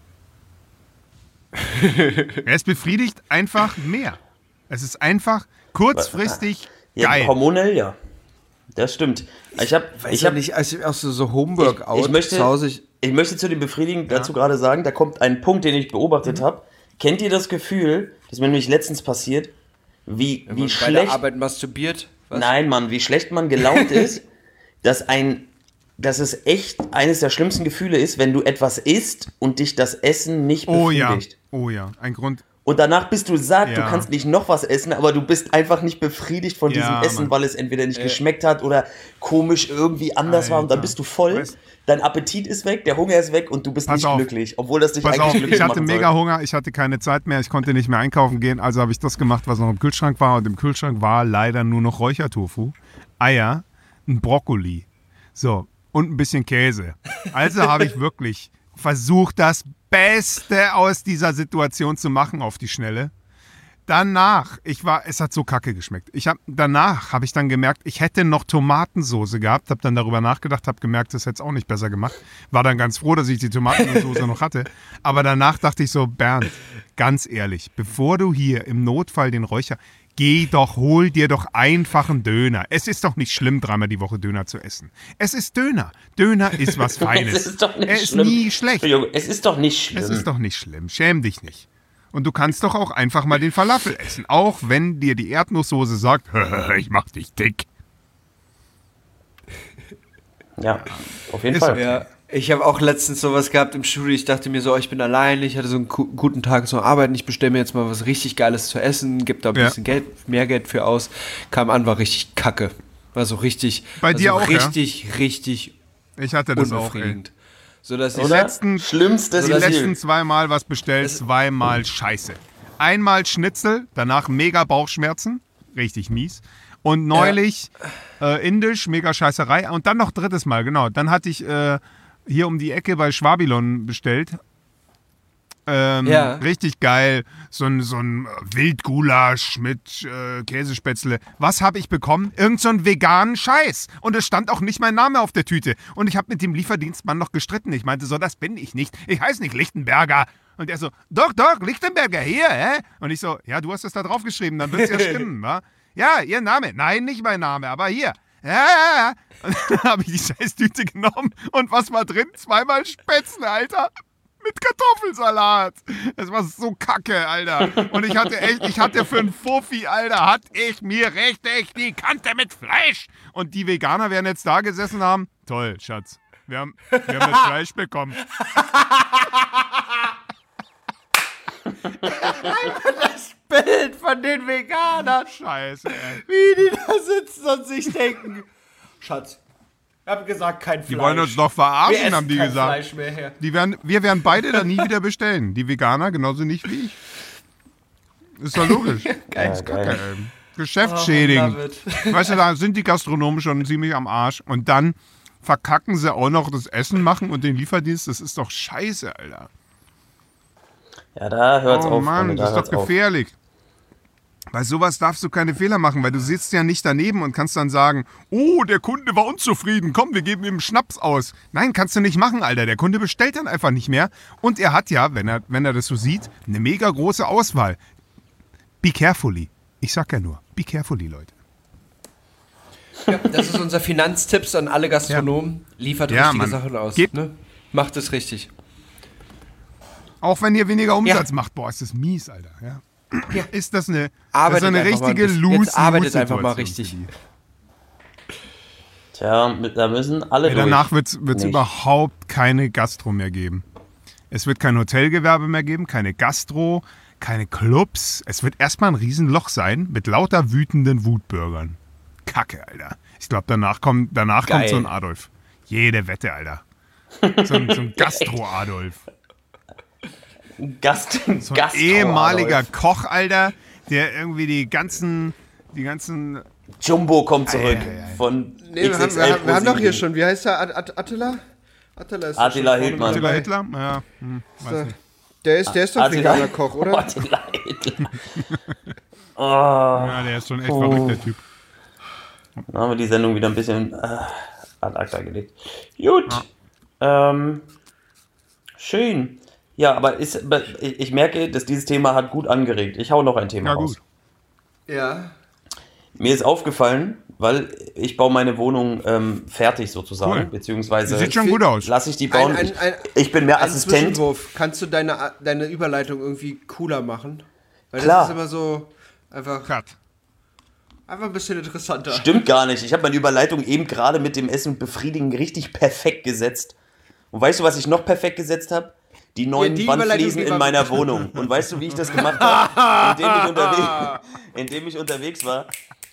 Speaker 4: Es befriedigt einfach mehr. Es ist einfach kurzfristig geil.
Speaker 3: Ja, hormonell, ja. Das stimmt. Ich habe
Speaker 2: nicht, also auch so Homeworkout
Speaker 3: ich möchte,
Speaker 2: zu Hause.
Speaker 3: Ich möchte zu dem Befriedigen dazu gerade sagen, da kommt ein Punkt, den ich beobachtet habe. Kennt ihr das Gefühl, das ist mir nämlich letztens passiert, wie
Speaker 2: Bei der
Speaker 3: schlecht...
Speaker 2: Arbeit masturbiert? Was?
Speaker 3: Nein, Mann, wie schlecht man gelaunt ist, dass es echt eines der schlimmsten Gefühle ist, wenn du etwas isst und dich das Essen nicht befriedigt.
Speaker 4: Oh ja, ein Grund.
Speaker 3: Und danach bist du satt,
Speaker 4: Ja.
Speaker 3: du kannst nicht noch was essen, aber du bist einfach nicht befriedigt von diesem Essen,
Speaker 4: Mann.
Speaker 3: weil es entweder nicht geschmeckt hat oder komisch irgendwie anders war und dann
Speaker 4: Alter.
Speaker 3: bist du voll,
Speaker 4: Weißt-
Speaker 3: dein Appetit ist weg, der Hunger ist weg und du bist
Speaker 4: Pass
Speaker 3: nicht
Speaker 4: auf.
Speaker 3: glücklich, obwohl das dich
Speaker 4: Pass
Speaker 3: eigentlich
Speaker 4: auf,
Speaker 3: glücklich
Speaker 4: ich hatte
Speaker 3: machen
Speaker 4: mega
Speaker 3: soll.
Speaker 4: Hunger, ich hatte keine Zeit mehr, ich konnte nicht mehr einkaufen gehen, also habe ich das gemacht, was noch im Kühlschrank war und im Kühlschrank war leider nur noch Räuchertofu, Eier, ein Brokkoli, so, und ein bisschen Käse. Also habe ich wirklich versucht, das Beste aus dieser Situation zu machen auf die Schnelle. Danach, es hat so kacke geschmeckt. Danach habe ich dann gemerkt, ich hätte noch Tomatensoße gehabt, habe dann darüber nachgedacht, habe gemerkt, das hätte es auch nicht besser gemacht. War dann ganz froh, dass ich die Tomatensoße noch hatte. Aber danach dachte ich so, Bernd, ganz ehrlich, bevor du hier im Notfall den Räucher, hol dir doch einfach einen Döner. Es ist doch nicht schlimm, 3-mal die Woche Döner zu essen. Es ist Döner. Döner ist was Feines.
Speaker 3: Es ist doch nicht
Speaker 4: Er ist
Speaker 3: schlimm.
Speaker 4: nie schlecht.
Speaker 3: Junge, es ist doch nicht schlimm.
Speaker 4: Es ist doch nicht schlimm. Schäm dich nicht. Und du kannst doch auch einfach mal den Falafel essen, auch wenn dir die Erdnusssoße sagt, ich mach dich dick.
Speaker 3: Ja, auf jeden
Speaker 4: Ist
Speaker 3: Fall.
Speaker 4: okay.
Speaker 2: Ja, ich habe auch letztens sowas gehabt im Studio. Ich dachte mir so, ich bin allein, ich hatte so einen guten Tag zum Arbeiten. Ich bestelle mir jetzt mal was richtig Geiles zu essen, gebe da ein bisschen mehr Geld für aus. Kam an, war richtig kacke. War so richtig,
Speaker 4: Bei dir auch, ja?
Speaker 2: richtig
Speaker 4: Ich hatte das auch, ey.
Speaker 2: unbefriedigend. So dass ich
Speaker 3: Oder? Schlimmstes
Speaker 4: Die letzten
Speaker 3: Ziel.
Speaker 4: 2 Mal was bestellt, 2 Mal scheiße. Einmal Schnitzel, danach mega Bauchschmerzen, richtig mies. Und neulich indisch, mega Scheißerei. Und dann noch 3. Mal, genau. Dann hatte ich hier um die Ecke bei Schwabilon bestellt. Richtig geil. So ein Wildgulasch mit Käsespätzle. Was habe ich bekommen? Irgend so einen veganen Scheiß. Und es stand auch nicht mein Name auf der Tüte. Und ich habe mit dem Lieferdienstmann noch gestritten. Ich meinte so, das bin ich nicht. Ich heiße nicht Lichtenberger. Und er so, doch, Lichtenberger, hier, hä? Und ich so, ja, du hast es da drauf geschrieben, dann wird es ja stimmen, wa? Ja, Ihr Name. Nein, nicht mein Name, aber hier. Ja. Und dann habe ich die Scheißtüte genommen. Und was war drin? 2-mal Spätzle, Alter. Mit Kartoffelsalat. Das war so kacke, Alter. Und ich hatte für einen Fuffi, Alter, hatte ich mir richtig die Kante mit Fleisch. Und die Veganer werden jetzt da gesessen haben. Toll, Schatz. Wir haben das Fleisch bekommen.
Speaker 2: Bild von den Veganern,
Speaker 4: Scheiße, ey.
Speaker 2: wie die da sitzen und sich denken, Schatz, ich habe gesagt, kein Fleisch.
Speaker 4: Die wollen uns doch
Speaker 2: Wir
Speaker 4: verarschen,
Speaker 2: essen
Speaker 4: haben die
Speaker 2: kein
Speaker 4: gesagt.
Speaker 2: Fleisch mehr her.
Speaker 4: Wir werden beide da nie wieder bestellen. Die Veganer genauso nicht wie ich. Ist doch logisch.
Speaker 3: Ja, geil.
Speaker 4: Geschäftsschädigend.
Speaker 2: Love it.
Speaker 4: Weißt du, da sind die Gastronomen schon ziemlich am Arsch. Und dann verkacken sie auch noch das Essen machen und den Lieferdienst. Das ist doch scheiße, Alter.
Speaker 3: Ja, da hört's
Speaker 4: Oh
Speaker 3: auf.
Speaker 4: Mann,
Speaker 3: Freunde, da
Speaker 4: das ist
Speaker 3: hört's
Speaker 4: doch
Speaker 3: auf.
Speaker 4: gefährlich. Bei sowas darfst du keine Fehler machen, weil du sitzt ja nicht daneben und kannst dann sagen, oh, der Kunde war unzufrieden, komm, wir geben ihm Schnaps aus. Nein, kannst du nicht machen, Alter. Der Kunde bestellt dann einfach nicht mehr. Und er hat ja, wenn er das so sieht, eine mega große Auswahl. Be carefully. Ich sag ja nur, be carefully, Leute.
Speaker 2: Ja, das ist unser Finanztipps an alle Gastronomen. Liefert
Speaker 4: Ja,
Speaker 2: richtige
Speaker 4: Mann.
Speaker 2: Sachen aus.
Speaker 4: Gebt-
Speaker 2: Ne? Macht es richtig.
Speaker 4: Auch wenn ihr weniger Umsatz macht, boah, ist das mies, Alter. Ja. Ist das eine
Speaker 2: Arbeitet
Speaker 4: richtige
Speaker 2: einfach mal ein bisschen.
Speaker 4: Lose-Lose-Situation
Speaker 2: Jetzt arbeitet einfach mal
Speaker 4: für
Speaker 2: richtig.
Speaker 4: die.
Speaker 3: Tja, da müssen alle
Speaker 4: Ey,
Speaker 3: durch.
Speaker 4: danach wird es
Speaker 3: Nicht.
Speaker 4: überhaupt keine Gastro mehr geben. Es wird kein Hotelgewerbe mehr geben, keine Gastro, keine Clubs. Es wird erstmal ein Riesenloch sein mit lauter wütenden Wutbürgern. Kacke, Alter. Ich glaube, danach kommt so ein Adolf. Jede Wette, Alter. So ein Gastro-Adolf. So ein ehemaliger Koch, Alter, der irgendwie die ganzen
Speaker 3: Jumbo kommt zurück von
Speaker 2: Nee, wir
Speaker 3: XXL
Speaker 2: haben doch hier
Speaker 3: Pro7.
Speaker 2: schon, wie heißt der? Attila? Attila ist
Speaker 3: Attila
Speaker 2: schon vorne
Speaker 3: Hildmann.
Speaker 2: mit
Speaker 4: Attila
Speaker 2: dabei.
Speaker 4: Hitler? Ja, weiß nicht.
Speaker 2: Der ist doch veganer Koch, oder?
Speaker 3: Attila Hildmann. Oh,
Speaker 4: Ja, der ist schon echt verrückt, der Typ.
Speaker 3: dann haben wir die Sendung wieder ein bisschen ad acta gelegt. Gut. Schön. Ja, aber ich merke, dass dieses Thema hat gut angeregt. Ich hau noch ein Thema
Speaker 4: Ja,
Speaker 3: raus.
Speaker 4: gut.
Speaker 2: Ja.
Speaker 3: Mir ist aufgefallen, weil ich baue meine Wohnung fertig sozusagen,
Speaker 4: Cool.
Speaker 3: beziehungsweise
Speaker 4: Sieht schon gut aus.
Speaker 3: lasse ich die bauen. Ich bin mehr
Speaker 2: Ein
Speaker 3: Assistent.
Speaker 2: Zwischenwurf. Kannst du deine Überleitung irgendwie cooler machen? Weil
Speaker 3: Klar.
Speaker 2: das ist immer so einfach
Speaker 4: Cut.
Speaker 2: ein bisschen interessanter.
Speaker 3: Stimmt gar nicht. Ich habe meine Überleitung eben gerade mit dem Essen und Befriedigen richtig perfekt gesetzt. Und weißt du, was ich noch perfekt gesetzt habe? Die neuen
Speaker 2: die Überleitung,
Speaker 3: Wandfliesen
Speaker 2: die
Speaker 3: in
Speaker 2: war-
Speaker 3: meiner Wohnung. Und weißt du, wie ich das gemacht habe? Indem ich unterwegs war.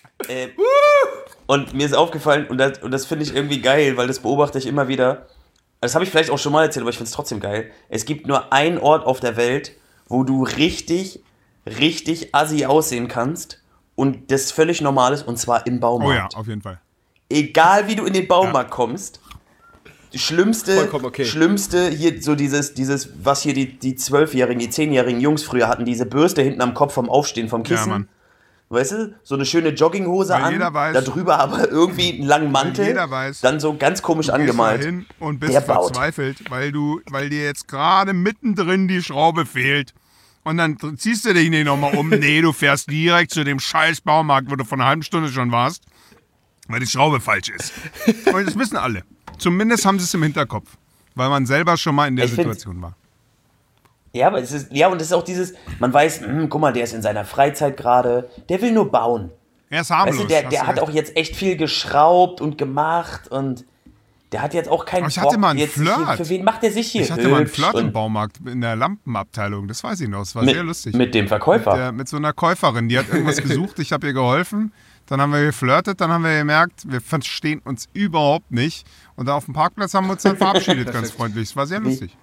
Speaker 3: Und mir ist aufgefallen, und das finde ich irgendwie geil, weil das beobachte ich immer wieder. Das habe ich vielleicht auch schon mal erzählt, aber ich finde es trotzdem geil. Es gibt nur einen Ort auf der Welt, wo du richtig, richtig assi aussehen kannst und das völlig normal ist, und zwar im Baumarkt.
Speaker 4: Oh ja, auf jeden Fall.
Speaker 3: Egal wie du in den Baumarkt kommst, die
Speaker 2: Vollkommen okay.
Speaker 3: schlimmste hier so dieses, was hier die 12-jährigen, die 10-jährigen Jungs früher hatten, diese Bürste hinten am Kopf vom Aufstehen, vom Kissen.
Speaker 4: Ja, Mann.
Speaker 3: Weißt du, so eine schöne Jogginghose
Speaker 4: Weil
Speaker 3: an,
Speaker 4: jeder weiß-
Speaker 3: da drüber aber irgendwie einen langen Mantel,
Speaker 4: jeder weiß,
Speaker 3: dann so ganz komisch
Speaker 4: Gehst
Speaker 3: angemalt.
Speaker 4: da hin und bist
Speaker 3: Der baut.
Speaker 4: verzweifelt, weil dir jetzt gerade mittendrin die Schraube fehlt. Und dann ziehst du dich nicht nochmal um. Nee, du fährst direkt zu dem scheiß Baumarkt, wo du vor einer halben Stunde schon warst, weil die Schraube falsch ist. Und das wissen alle. Zumindest haben sie es im Hinterkopf, weil man selber schon mal in der
Speaker 3: Ich find's-
Speaker 4: Situation war.
Speaker 3: Ja, aber und es ist auch dieses, man weiß, guck mal, der ist in seiner Freizeit gerade, der will nur bauen.
Speaker 4: Er ist harmlos.
Speaker 3: Weißt du, der
Speaker 4: hast du
Speaker 3: hat
Speaker 4: recht.
Speaker 3: auch jetzt echt viel geschraubt und gemacht und der hat jetzt auch keinen
Speaker 4: Aber ich hatte mal einen
Speaker 3: jetzt hier,
Speaker 4: Flirt.
Speaker 3: für wen macht der sich hier
Speaker 4: Ich hatte mal einen
Speaker 3: hübsch
Speaker 4: Flirt im
Speaker 3: und
Speaker 4: Baumarkt in der Lampenabteilung, das weiß ich noch, das war sehr lustig.
Speaker 3: mit dem Verkäufer.
Speaker 4: Mit so einer Käuferin, die hat irgendwas gesucht, ich habe ihr geholfen, dann haben wir geflirtet, dann haben wir gemerkt, wir verstehen uns überhaupt nicht und da auf dem Parkplatz haben wir uns dann verabschiedet, ganz freundlich, es war sehr lustig.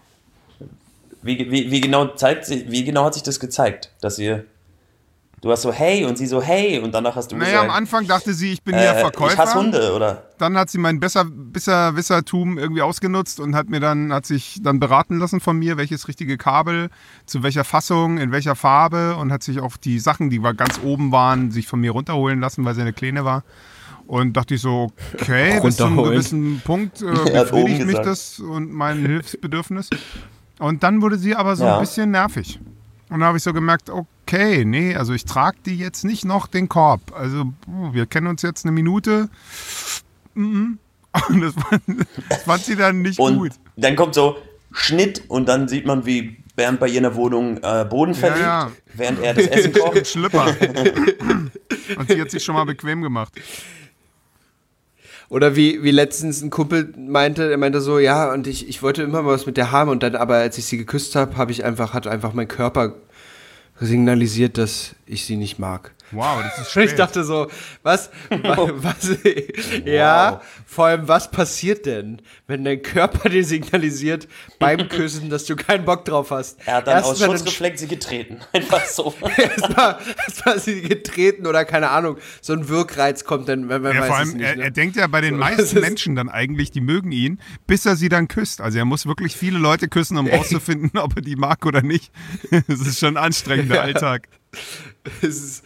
Speaker 3: Wie genau hat sich das gezeigt, dass du hast so hey und sie so hey und danach hast du
Speaker 4: Naja, am
Speaker 3: gesagt,
Speaker 4: Anfang dachte sie, ich bin hier Verkäufer.
Speaker 3: ich hasse Hunde, oder?
Speaker 4: Dann hat sie mein Besserwissertum irgendwie ausgenutzt und hat sich dann beraten lassen von mir, welches richtige Kabel, zu welcher Fassung, in welcher Farbe und hat sich auf die Sachen, die ganz oben waren, sich von mir runterholen lassen, weil sie eine Kleine war. Und dachte ich so, okay, bis zu einem
Speaker 2: Runterholen.
Speaker 4: gewissen Punkt
Speaker 3: Er hat oben
Speaker 4: befriedigt mich
Speaker 3: gesagt.
Speaker 4: das und mein Hilfsbedürfnis. Und dann wurde sie aber so
Speaker 3: Ja.
Speaker 4: ein bisschen nervig. Und da habe ich so gemerkt, okay, nee, also ich trage die jetzt nicht noch den Korb. Also wir kennen uns jetzt eine Minute. Und das fand sie dann nicht
Speaker 3: Und
Speaker 4: gut.
Speaker 3: dann kommt so Schnitt und dann sieht man, wie Bernd bei ihr in der Wohnung Boden verlegt,
Speaker 4: ja.
Speaker 3: während er das Essen
Speaker 4: Ein
Speaker 3: kocht.
Speaker 4: Schlüpper. Und sie hat sich schon mal bequem gemacht.
Speaker 2: Oder wie letztens ein Kumpel meinte, er meinte so, ja, und ich wollte immer mal was mit der haben und dann, aber als ich sie geküsst habe, hat einfach mein Körper signalisiert, dass ich sie nicht mag.
Speaker 4: Wow, das ist
Speaker 2: Ich
Speaker 4: spät.
Speaker 2: dachte so, was ja, vor allem, was passiert denn, wenn dein Körper dir signalisiert beim Küssen, dass du keinen Bock drauf hast?
Speaker 3: Er hat dann aus
Speaker 2: Erstmal
Speaker 3: Schutzreflex sie getreten. Einfach so.
Speaker 2: erstmal sie getreten oder keine Ahnung, so ein Wirkreiz kommt dann, wenn man
Speaker 4: Ja,
Speaker 2: weiß
Speaker 4: vor
Speaker 2: es
Speaker 4: allem,
Speaker 2: nicht. Ne?
Speaker 4: er denkt ja bei den
Speaker 2: So, das
Speaker 4: meisten
Speaker 2: ist-
Speaker 4: Menschen dann eigentlich, die mögen ihn, bis er sie dann küsst. Also er muss wirklich viele Leute küssen, um rauszufinden, ob er die mag oder nicht. Das ist schon ein anstrengender Alltag.
Speaker 2: Es ist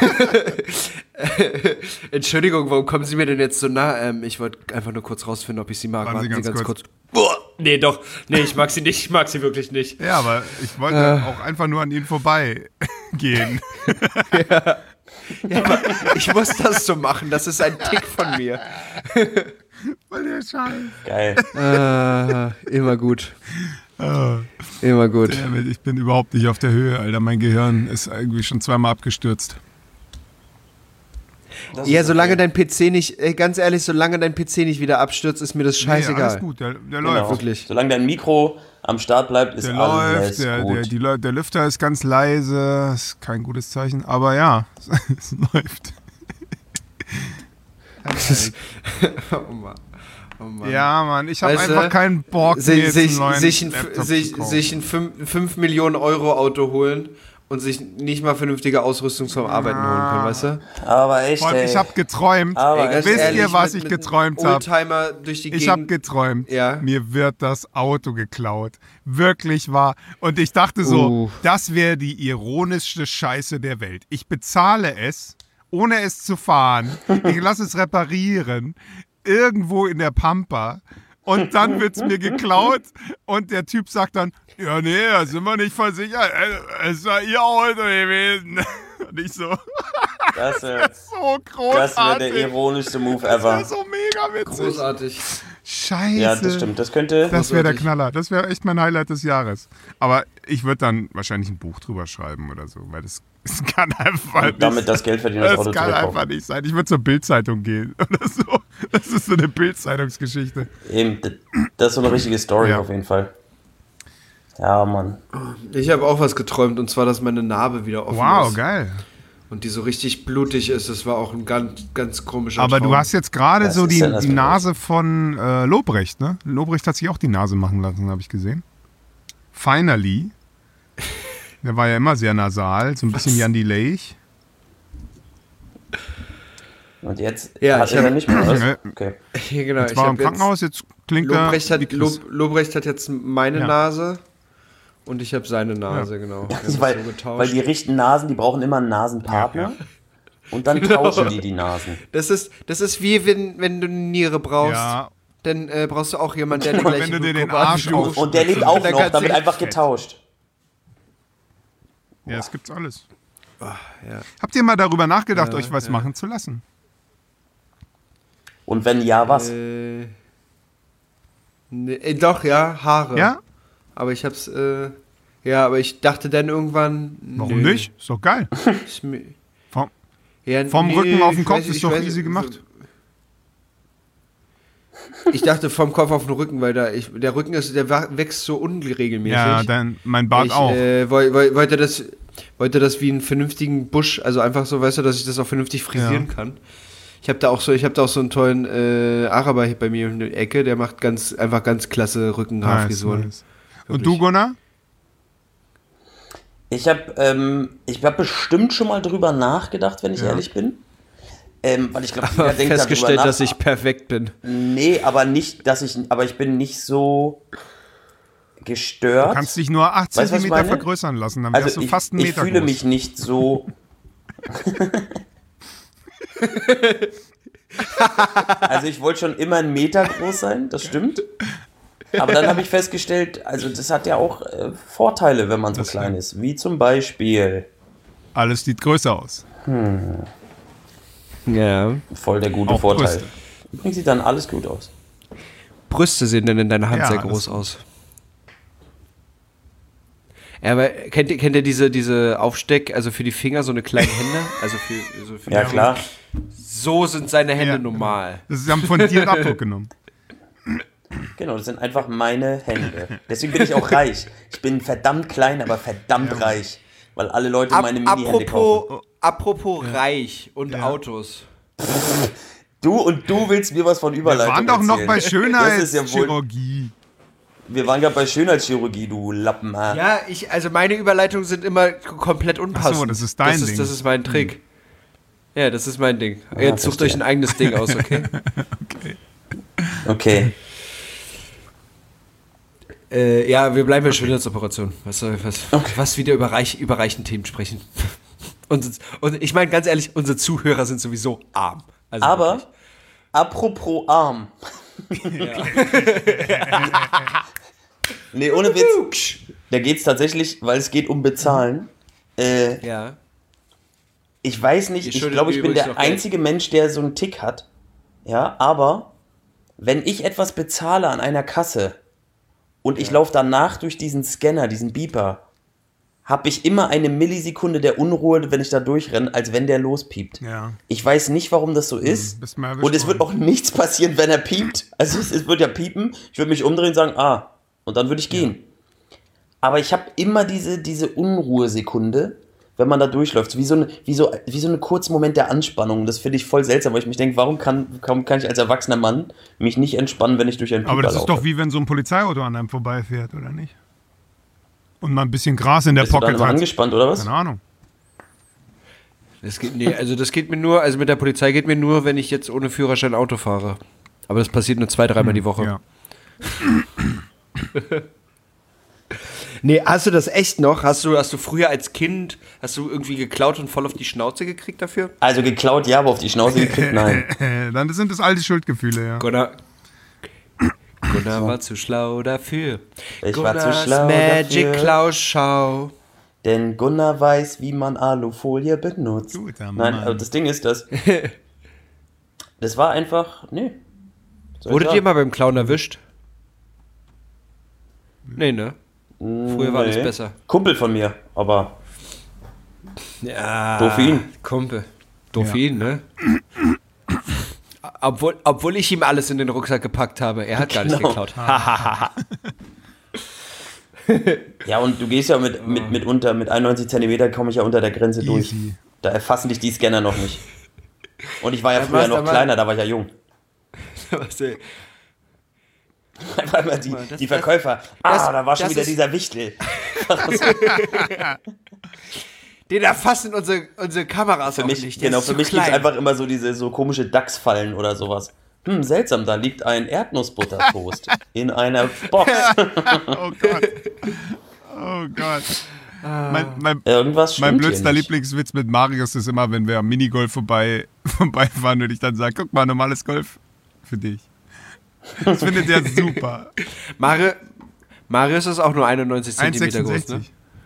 Speaker 2: Entschuldigung, warum kommen Sie mir denn jetzt so nah? Ich wollte einfach nur kurz rausfinden, ob ich Sie mag.
Speaker 4: Warten Sie ganz kurz.
Speaker 2: Boah, nee, doch. Nee, ich mag sie nicht. Ich mag sie wirklich nicht.
Speaker 4: Ja, aber ich wollte auch einfach nur an ihnen vorbei gehen.
Speaker 2: Ja, aber ich muss das so machen. Das ist ein Tick von mir.
Speaker 4: Weil der Scheiß.
Speaker 3: Geil.
Speaker 2: Immer gut. Immer gut.
Speaker 4: Dammit, ich bin überhaupt nicht auf der Höhe, Alter. Mein Gehirn ist irgendwie schon zweimal abgestürzt.
Speaker 3: Das
Speaker 2: Ja,
Speaker 3: ist
Speaker 2: solange
Speaker 3: okay.
Speaker 2: dein PC nicht, ganz ehrlich, solange dein PC nicht wieder abstürzt, ist mir das
Speaker 4: Nee,
Speaker 2: scheißegal.
Speaker 4: alles gut, der
Speaker 3: Genau.
Speaker 4: läuft.
Speaker 2: Wirklich.
Speaker 3: Solange dein Mikro am Start bleibt, ist
Speaker 4: Der
Speaker 3: alles
Speaker 4: läuft,
Speaker 3: gut.
Speaker 4: der Lüfter ist ganz leise, ist kein gutes Zeichen, aber ja, es läuft.
Speaker 2: Oh Mann. Oh Mann.
Speaker 4: Ja, Mann, ich habe
Speaker 2: Weißt du,
Speaker 4: einfach keinen Bock, mir
Speaker 2: sich,
Speaker 4: jetzt
Speaker 2: sich,
Speaker 4: einen neuen
Speaker 2: sich, ein,
Speaker 4: Laptop
Speaker 2: sich,
Speaker 4: zu kaufen.
Speaker 2: sich ein 5 Millionen Euro Auto holen und sich nicht mal vernünftige Ausrüstung zum Arbeiten holen können, weißt du?
Speaker 3: Aber echt,
Speaker 4: Und ich habe geträumt.
Speaker 2: Ganz
Speaker 4: Wisst
Speaker 2: ehrlich,
Speaker 4: ihr, was
Speaker 2: mit
Speaker 4: ich geträumt habe?
Speaker 2: Oldtimer durch die
Speaker 4: Ich habe
Speaker 2: Gegend.
Speaker 4: geträumt,
Speaker 2: Ja.
Speaker 4: mir wird das Auto geklaut. Wirklich wahr. Und ich dachte so, das wäre die ironischste Scheiße der Welt. Ich bezahle es, ohne es zu fahren. Ich lasse es reparieren, irgendwo in der Pampa. Und dann wird es mir geklaut und der Typ sagt dann, ja nee, da sind wir nicht versichert. Es war ihr Auto gewesen. Und ich so,
Speaker 3: das wäre
Speaker 4: so großartig.
Speaker 3: der ironischste Move
Speaker 4: Das
Speaker 3: ever.
Speaker 4: wäre so mega witzig.
Speaker 2: Großartig.
Speaker 4: Scheiße.
Speaker 3: Ja, das stimmt. Das könnte.
Speaker 4: Das wäre der Knaller. Das wäre echt mein Highlight des Jahres. Aber ich würde dann wahrscheinlich ein Buch drüber schreiben oder so, weil das kann einfach nicht.
Speaker 3: damit das Geld verdienen, das Auto
Speaker 4: Das kann
Speaker 3: zurückkaufen.
Speaker 4: einfach nicht sein. Ich würde zur Bildzeitung gehen oder so. Das ist so eine Bildzeitungsgeschichte.
Speaker 3: Eben, das ist so eine richtige Story
Speaker 4: Ja.
Speaker 3: auf jeden Fall. Ja, Mann.
Speaker 2: Ich habe auch was geträumt, und zwar, dass meine Narbe wieder offen
Speaker 4: Wow,
Speaker 2: ist.
Speaker 4: geil.
Speaker 2: Und die so richtig blutig ist. Das war auch ein ganz, ganz komischer
Speaker 4: Aber
Speaker 2: Traum.
Speaker 4: du hast jetzt gerade
Speaker 3: Was
Speaker 4: so
Speaker 3: ist
Speaker 4: die
Speaker 3: denn das für
Speaker 4: Nase von Lobrecht, ne? Lobrecht hat sich auch die Nase machen lassen, habe ich gesehen. Finally. Der war ja immer sehr nasal, so ein bisschen Jan Delay.
Speaker 3: Und jetzt
Speaker 2: Ja,
Speaker 3: hat
Speaker 2: ich
Speaker 3: er
Speaker 2: hab-
Speaker 3: nicht mehr was?
Speaker 4: Ja,
Speaker 3: Okay.
Speaker 2: Ja, genau.
Speaker 4: jetzt war er im Krankenhaus, jetzt klingt er
Speaker 2: Lobrecht
Speaker 4: wie Chris.
Speaker 2: Lobrecht hat jetzt meine
Speaker 4: Ja.
Speaker 2: Nase und ich habe seine Nase, genau. Wir haben das
Speaker 3: Weil,
Speaker 2: so getauscht.
Speaker 3: weil die richten Nasen, die brauchen immer einen Nasenpartner. Und dann tauschen die Nasen.
Speaker 2: Das ist wie wenn du eine Niere brauchst.
Speaker 4: Ja,
Speaker 2: Dann brauchst du auch jemanden, der die
Speaker 4: Und
Speaker 2: gleiche
Speaker 4: wenn du dir den
Speaker 2: Blutgruppe hat
Speaker 4: Arsch
Speaker 2: wie du.
Speaker 4: auf-
Speaker 3: Und der lebt auch
Speaker 2: dann
Speaker 3: noch,
Speaker 2: kannst
Speaker 3: da wird
Speaker 2: du-
Speaker 3: einfach getauscht.
Speaker 4: ja, es gibt's alles.
Speaker 2: Ja.
Speaker 4: Habt ihr mal darüber nachgedacht, euch was machen zu lassen?
Speaker 3: Und wenn ja, was?
Speaker 2: Doch, ja, Haare.
Speaker 4: Ja?
Speaker 2: Aber ich hab's, ja, aber ich dachte dann irgendwann.
Speaker 4: Warum
Speaker 2: nö,
Speaker 4: nicht? Ist doch geil.
Speaker 2: ist mir-
Speaker 4: Vom,
Speaker 2: Ja,
Speaker 4: vom
Speaker 2: nee,
Speaker 4: Rücken auf den
Speaker 2: ich
Speaker 4: Kopf
Speaker 2: weiß-
Speaker 4: ist
Speaker 2: ich
Speaker 4: doch
Speaker 2: weiß-
Speaker 4: easy gemacht.
Speaker 2: Ich dachte vom Kopf auf den Rücken, weil der Rücken wächst so unregelmäßig.
Speaker 4: Ja, mein Bart
Speaker 2: ich
Speaker 4: auch.
Speaker 2: wollte das wie einen vernünftigen Busch, also einfach so, weißt du, dass ich das auch vernünftig frisieren kann. Ich habe da auch so einen tollen Araber hier bei mir in der Ecke, der macht einfach ganz klasse Rückenhaarfrisuren.
Speaker 4: Nice. Und du, Gunnar?
Speaker 3: Ich hab bestimmt schon mal drüber nachgedacht, wenn ich ehrlich bin. Weil ich glaube, jeder
Speaker 2: Aber
Speaker 3: denkt
Speaker 2: festgestellt,
Speaker 3: darüber nach.
Speaker 2: dass ich perfekt bin.
Speaker 3: Nee, aber ich bin nicht so gestört.
Speaker 4: Du kannst dich nur 8
Speaker 3: Weißt du, was ich
Speaker 4: Zentimeter
Speaker 3: meine?
Speaker 4: vergrößern lassen, dann wärst
Speaker 3: Also
Speaker 4: du fast einen
Speaker 3: ich
Speaker 4: Meter
Speaker 3: fühle
Speaker 4: groß.
Speaker 3: mich nicht so. Also ich wollte schon immer 1 Meter groß sein, das stimmt. Aber dann habe ich festgestellt, also das hat ja auch Vorteile, wenn man so klein ist. Wie zum Beispiel
Speaker 4: Alles sieht größer aus.
Speaker 2: Ja.
Speaker 3: voll der gute
Speaker 4: Auch
Speaker 3: Vorteil.
Speaker 4: Brüste.
Speaker 3: Übrigens sieht dann alles gut aus.
Speaker 2: Brüste sehen dann in deiner Hand
Speaker 4: Ja,
Speaker 2: sehr
Speaker 4: das-
Speaker 2: groß aus. Ja, aber kennt ihr diese Aufsteck, also für die Finger so eine kleine Hände? Also für
Speaker 3: Ja
Speaker 2: die
Speaker 3: klar.
Speaker 2: So sind seine Hände
Speaker 4: Ja.
Speaker 2: normal.
Speaker 4: Das haben von dir einen Abdruck genommen.
Speaker 3: Genau, das sind einfach meine Hände. Deswegen bin ich auch reich. Ich bin verdammt klein, aber verdammt reich. Weil alle Leute meine Mini-Hände kaufen.
Speaker 2: Apropos reich und Autos.
Speaker 3: Du willst mir was von
Speaker 4: Wir
Speaker 3: Überleitung
Speaker 4: waren doch noch
Speaker 3: erzählen.
Speaker 4: bei
Speaker 3: Das ist ja wohl,
Speaker 4: Schönheitschirurgie.
Speaker 3: wir waren ja bei Schönheitschirurgie, du Lappen.
Speaker 2: Ja, also meine Überleitungen sind immer komplett unpassend.
Speaker 4: Ach so, das ist dein Ding.
Speaker 2: Das ist mein Trick. Ja, das ist mein Ding. Jetzt sucht euch ein eigenes Ding aus, okay?
Speaker 3: Okay.
Speaker 2: Ja, wir bleiben bei Schönheitsoperation. Was wieder über reichen Themen sprechen. Und ich meine, ganz ehrlich, unsere Zuhörer sind sowieso arm. Also
Speaker 3: Aber,
Speaker 2: wirklich.
Speaker 3: apropos arm. Nee, ohne Witz. Da geht's tatsächlich, weil es geht um Bezahlen.
Speaker 2: Ja.
Speaker 3: Ich weiß nicht,
Speaker 2: Ihr
Speaker 3: ich
Speaker 2: schuldet
Speaker 3: glaube,
Speaker 2: mir
Speaker 3: ich bin
Speaker 2: übrigens
Speaker 3: der
Speaker 2: noch Geld.
Speaker 3: einzige Mensch, der so einen Tick hat. Ja, aber wenn ich etwas bezahle an einer Kasse und ich laufe danach durch diesen Scanner, diesen Beeper, habe ich immer eine Millisekunde der Unruhe, wenn ich da durchrenne, als wenn der lospiept.
Speaker 4: Ja.
Speaker 3: Ich weiß nicht, warum das so ist.
Speaker 4: bist mal erwischt
Speaker 3: Und es wird auch nichts passieren, wenn er piept. Also es wird ja piepen. Ich würde mich umdrehen und sagen, und dann würde ich gehen. Aber ich habe immer diese Unruhesekunde, wenn man da durchläuft. Wie so eine kurzen Moment der Anspannung. Das finde ich voll seltsam, weil ich mich denke, warum kann ich als erwachsener Mann mich nicht entspannen, wenn ich durch einen Pieper
Speaker 4: Aber das ist
Speaker 3: laufe?
Speaker 4: doch wie wenn so ein Polizeiauto an einem vorbeifährt, oder nicht? Und mal ein bisschen Gras in der
Speaker 3: Bist du dann
Speaker 4: Pocket
Speaker 3: immer
Speaker 4: hat.
Speaker 3: angespannt, oder was?
Speaker 4: Keine Ahnung.
Speaker 2: Das geht mir nur, also mit der Polizei geht mir nur, wenn ich jetzt ohne Führerschein Auto fahre. Aber das passiert nur 2-3 Mal die Woche.
Speaker 4: Ja.
Speaker 2: Nee, hast du das echt noch? Hast du früher als Kind, hast du irgendwie geklaut und voll auf die Schnauze gekriegt dafür?
Speaker 3: Also geklaut, ja, aber auf die Schnauze gekriegt, nein.
Speaker 4: Dann sind das alte Schuldgefühle, ja.
Speaker 2: Gunnar war zu schlau dafür.
Speaker 3: Ich war zu
Speaker 2: Gunnars
Speaker 3: schlau
Speaker 2: Magic
Speaker 3: dafür.
Speaker 2: Klauschau.
Speaker 3: Denn Gunnar weiß, wie man Alufolie benutzt.
Speaker 4: Guter
Speaker 3: Nein,
Speaker 4: Mann.
Speaker 3: aber das Ding ist, das war einfach, nee. Soll ich
Speaker 2: Wurdet ihr
Speaker 3: sagen?
Speaker 2: mal beim Klauen erwischt? Nee, ne? Früher war alles
Speaker 3: Nee.
Speaker 2: besser.
Speaker 3: Kumpel von mir, aber
Speaker 2: Ja.
Speaker 3: Doof für ihn.
Speaker 2: Kumpel. Doof
Speaker 4: Ja.
Speaker 2: für ihn, ne? Obwohl ich ihm alles in den Rucksack gepackt habe. Er hat gar nicht
Speaker 3: Genau.
Speaker 2: geklaut.
Speaker 3: ja, und du gehst ja mit 91 Zentimeter komme ich ja unter der Grenze durch.
Speaker 4: Easy.
Speaker 3: Da erfassen dich die Scanner noch nicht. Und ich war ja
Speaker 2: Ja,
Speaker 3: früher
Speaker 2: was
Speaker 3: noch
Speaker 2: aber-
Speaker 3: kleiner, da war ich ja jung.
Speaker 2: Was, ey?
Speaker 3: Einfach mal die Verkäufer, da war schon
Speaker 2: das
Speaker 3: wieder
Speaker 2: ist-
Speaker 3: dieser Wichtel.
Speaker 2: Den erfassen unsere Kameras
Speaker 3: Für
Speaker 2: auch
Speaker 3: mich,
Speaker 2: nicht. Der
Speaker 3: genau,
Speaker 2: ist
Speaker 3: für
Speaker 2: zu
Speaker 3: mich gibt es
Speaker 2: klein.
Speaker 3: einfach immer so diese so komische Dachsfallen oder sowas. Seltsam, da liegt ein Erdnussbuttertoast in einer Box.
Speaker 4: Oh Gott. Oh Gott. Mein
Speaker 3: Irgendwas stimmt hier
Speaker 4: blödster
Speaker 3: nicht.
Speaker 4: Lieblingswitz mit Marius ist immer, wenn wir am Minigolf vorbeifahren und ich dann sage, guck mal, normales Golf für dich. Das findet er super.
Speaker 2: Marius ist auch nur 91 Zentimeter groß, ne?
Speaker 4: 1,66.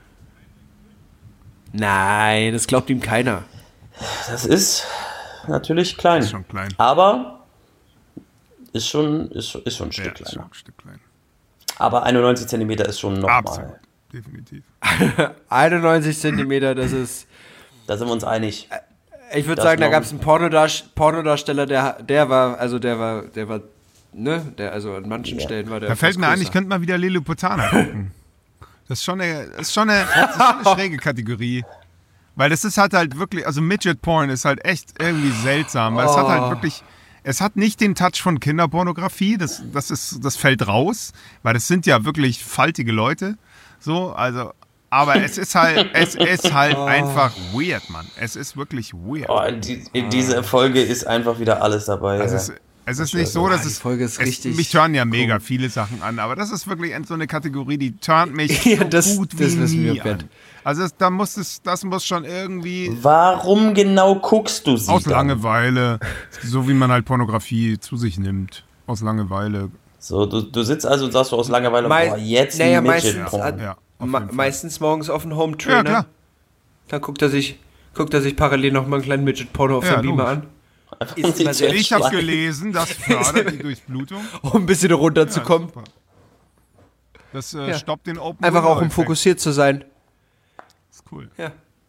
Speaker 2: Nein, das glaubt ihm keiner.
Speaker 3: Das ist natürlich klein.
Speaker 4: Ist schon klein.
Speaker 3: Aber ist schon ein Stück
Speaker 4: Ja, ist schon
Speaker 3: kleiner.
Speaker 4: ein Stück klein.
Speaker 3: Aber 91 Zentimeter ist schon
Speaker 4: Absolut.
Speaker 3: nochmal.
Speaker 4: Definitiv.
Speaker 2: 91 Zentimeter, das ist...
Speaker 3: Da sind wir uns einig.
Speaker 2: Ich würde
Speaker 3: Das
Speaker 2: sagen, da
Speaker 3: noch-
Speaker 2: gab es einen Pornodarsteller, der war, ne, der, also an manchen
Speaker 3: Ja.
Speaker 2: Stellen war der.
Speaker 4: Da fällt
Speaker 2: etwas
Speaker 4: mir ein,
Speaker 2: größer.
Speaker 4: ich könnte mal wieder Lilliputaner gucken. Das ist schon eine schräge Kategorie. Weil das ist halt wirklich, also Midget Porn ist halt echt irgendwie seltsam. Weil es hat halt wirklich, es hat nicht den Touch von Kinderpornografie, das fällt raus, weil das sind ja wirklich faltige Leute. So, also, aber es ist halt einfach weird, Mann. Es ist wirklich weird.
Speaker 3: Oh, in dieser Folge ist einfach wieder alles dabei.
Speaker 4: Es ist nicht so, dass
Speaker 2: die
Speaker 4: es.
Speaker 2: Folge ist richtig
Speaker 4: Mich turnen ja mega viele Sachen an, aber das ist wirklich so eine Kategorie, die turnt mich
Speaker 2: Ja,
Speaker 4: so
Speaker 2: das
Speaker 4: gut wie
Speaker 2: wissen wir,
Speaker 4: nie
Speaker 2: Bert.
Speaker 4: an. Also das muss schon irgendwie
Speaker 3: Warum genau guckst du sie
Speaker 4: aus
Speaker 3: dann?
Speaker 4: Langeweile, so wie man halt Pornografie zu sich nimmt, aus Langeweile.
Speaker 3: So, du sitzt also und sagst du aus Langeweile,
Speaker 2: Mei-
Speaker 3: jetzt
Speaker 2: naja,
Speaker 3: ein
Speaker 2: meistens
Speaker 3: Midget-Porn.
Speaker 2: hat-
Speaker 4: Ja, auf jeden Fall.
Speaker 2: Meistens morgens auf den Home
Speaker 4: Ja,
Speaker 2: Trainer.
Speaker 4: klar.
Speaker 2: Dann guckt er sich parallel noch mal einen kleinen Midget-Porno auf
Speaker 4: Ja,
Speaker 2: seinem Beamer
Speaker 4: logisch.
Speaker 2: an.
Speaker 3: Einfach
Speaker 2: Ist
Speaker 3: um sich
Speaker 2: immer
Speaker 3: zu
Speaker 2: sehr-
Speaker 4: Ich habe
Speaker 3: entspannen.
Speaker 4: gelesen, das fördert die Durchblutung.
Speaker 2: Um ein bisschen runterzukommen.
Speaker 4: Ja, super. Das
Speaker 2: Ja.
Speaker 4: stoppt den Open
Speaker 2: Einfach auch, um
Speaker 4: Window-Effekt.
Speaker 2: fokussiert zu sein.
Speaker 4: Ist cool.
Speaker 2: Ja.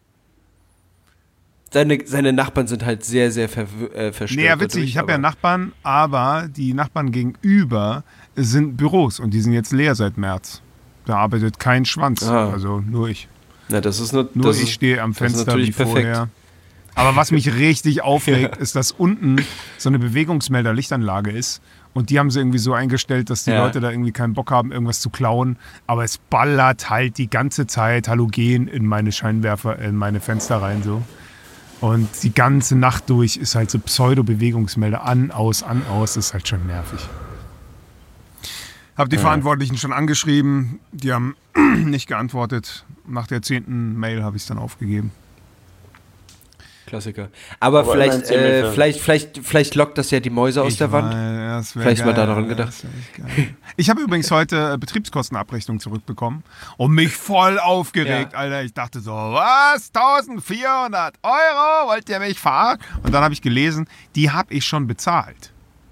Speaker 2: Seine Nachbarn sind halt sehr, sehr verstört.
Speaker 4: Nee, ja, witzig.
Speaker 2: dadurch,
Speaker 4: Ich habe ja
Speaker 2: aber-
Speaker 4: Nachbarn, aber die Nachbarn gegenüber sind Büros und die sind jetzt leer seit März. Da arbeitet kein Schwanz,
Speaker 2: Ah.
Speaker 4: also nur ich.
Speaker 2: Na, das ist nur
Speaker 4: Nur
Speaker 2: das
Speaker 4: ich
Speaker 2: ist-
Speaker 4: stehe am
Speaker 2: das ist
Speaker 4: Fenster wie
Speaker 2: natürlich perfekt.
Speaker 4: vorher. Aber was mich richtig aufregt, ist, dass unten so eine Bewegungsmelder-Lichtanlage ist. Und die haben sie irgendwie so eingestellt, dass die
Speaker 2: Ja.
Speaker 4: Leute da irgendwie keinen Bock haben, irgendwas zu klauen. Aber es ballert halt die ganze Zeit Halogen in meine Scheinwerfer, in meine Fenster rein so. Und die ganze Nacht durch ist halt so Pseudo-Bewegungsmelder an, aus, Das ist halt schon nervig. Hab die Verantwortlichen schon angeschrieben, die haben nicht geantwortet. Nach der 10. Mail habe ich es dann aufgegeben.
Speaker 2: Klassiker. Aber
Speaker 3: Aber
Speaker 2: vielleicht,
Speaker 3: immerhin 10 Minuten.
Speaker 2: vielleicht lockt das ja die Mäuse aus der Wand. Vielleicht mal daran gedacht.
Speaker 4: Ich habe übrigens heute Betriebskostenabrechnung zurückbekommen und mich voll aufgeregt,
Speaker 2: Ja.
Speaker 4: Alter. Ich dachte so, was? 1400 Euro? Wollt ihr mich verarschen? Und dann habe ich gelesen, die habe ich schon bezahlt.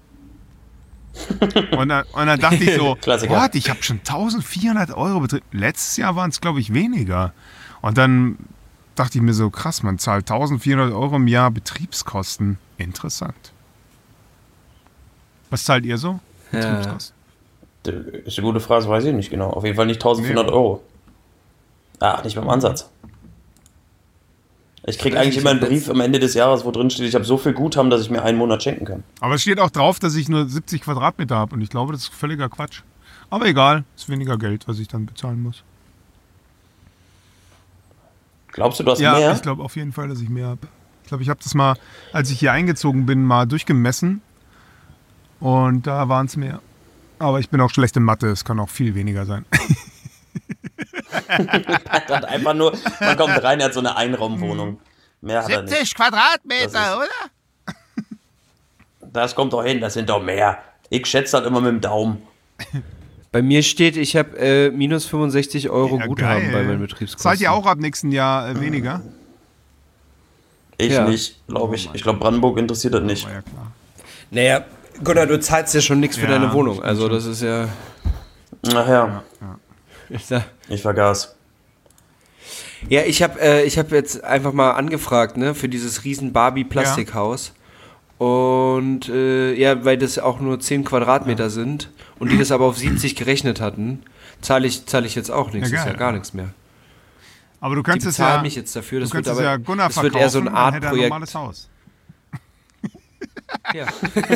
Speaker 4: Und dann dachte ich so,
Speaker 3: Klassiker.
Speaker 4: what? Ich habe schon 1400 Euro betrieben. Letztes Jahr waren es, glaube ich, weniger. Und dann dachte ich mir so, krass, man zahlt 1400 Euro im Jahr Betriebskosten. Interessant. Was zahlt ihr so? Betriebskosten?
Speaker 3: Ist eine gute Frage, das weiß ich nicht genau. Auf jeden Fall nicht 1400 Euro. Ach, nicht beim Ansatz. Ich kriege eigentlich immer einen Brief am Ende des Jahres, wo drin steht, ich habe so viel Guthaben, dass ich mir einen Monat schenken kann.
Speaker 4: Aber es steht auch drauf, dass ich nur 70 Quadratmeter habe und ich glaube, das ist völliger Quatsch. Aber egal, ist weniger Geld, was ich dann bezahlen muss.
Speaker 3: Glaubst du, du hast
Speaker 4: Ja,
Speaker 3: mehr?
Speaker 4: ich glaube auf jeden Fall, dass ich mehr habe. Ich glaube, ich habe das mal, als ich hier eingezogen bin, mal durchgemessen. Und da waren es mehr. Aber ich bin auch schlecht in Mathe, es kann auch viel weniger sein.
Speaker 3: Er hat einfach nur, man kommt rein, er hat so eine Einraumwohnung. Mehr hat er nicht.
Speaker 4: 70 Quadratmeter,
Speaker 3: Das ist-
Speaker 4: oder?
Speaker 3: Das kommt doch hin, das sind doch mehr. Ich schätze halt immer mit dem Daumen.
Speaker 2: Bei mir steht, ich habe minus 65 Euro
Speaker 4: Ja,
Speaker 2: Guthaben
Speaker 4: geil.
Speaker 2: bei meinen Betriebskosten.
Speaker 4: Zahlt ihr auch ab nächsten Jahr weniger?
Speaker 3: Ich
Speaker 2: Ja.
Speaker 3: nicht, glaube ich. Ich glaube, Brandenburg interessiert das nicht.
Speaker 4: War ja klar.
Speaker 2: Naja, Gunnar, du zahlst ja schon nichts für
Speaker 4: Ja,
Speaker 2: deine Wohnung.
Speaker 4: stimmt
Speaker 2: Also
Speaker 4: schon.
Speaker 2: das ist ja...
Speaker 3: Nachher,
Speaker 2: Ich sag,
Speaker 3: ich vergaß.
Speaker 2: ja, ich hab jetzt einfach mal angefragt, ne, für dieses riesen Barbie-Plastikhaus. Und ja, weil das auch nur 10 Quadratmeter sind und die das aber auf 70 gerechnet hatten, zahle ich jetzt auch nichts.
Speaker 4: Ja,
Speaker 2: Das ist ja
Speaker 4: geil.
Speaker 2: gar nichts mehr.
Speaker 4: Aber du
Speaker 2: Die
Speaker 4: kannst es
Speaker 2: bezahlen
Speaker 4: ja,
Speaker 2: mich jetzt dafür.
Speaker 4: du
Speaker 2: Das
Speaker 4: kannst
Speaker 2: wird
Speaker 4: es
Speaker 2: aber
Speaker 4: ja Gunnar
Speaker 2: das wird eher so eine
Speaker 4: verkaufen, dann hätte er ein
Speaker 2: Art
Speaker 4: normales Haus.
Speaker 2: Ja.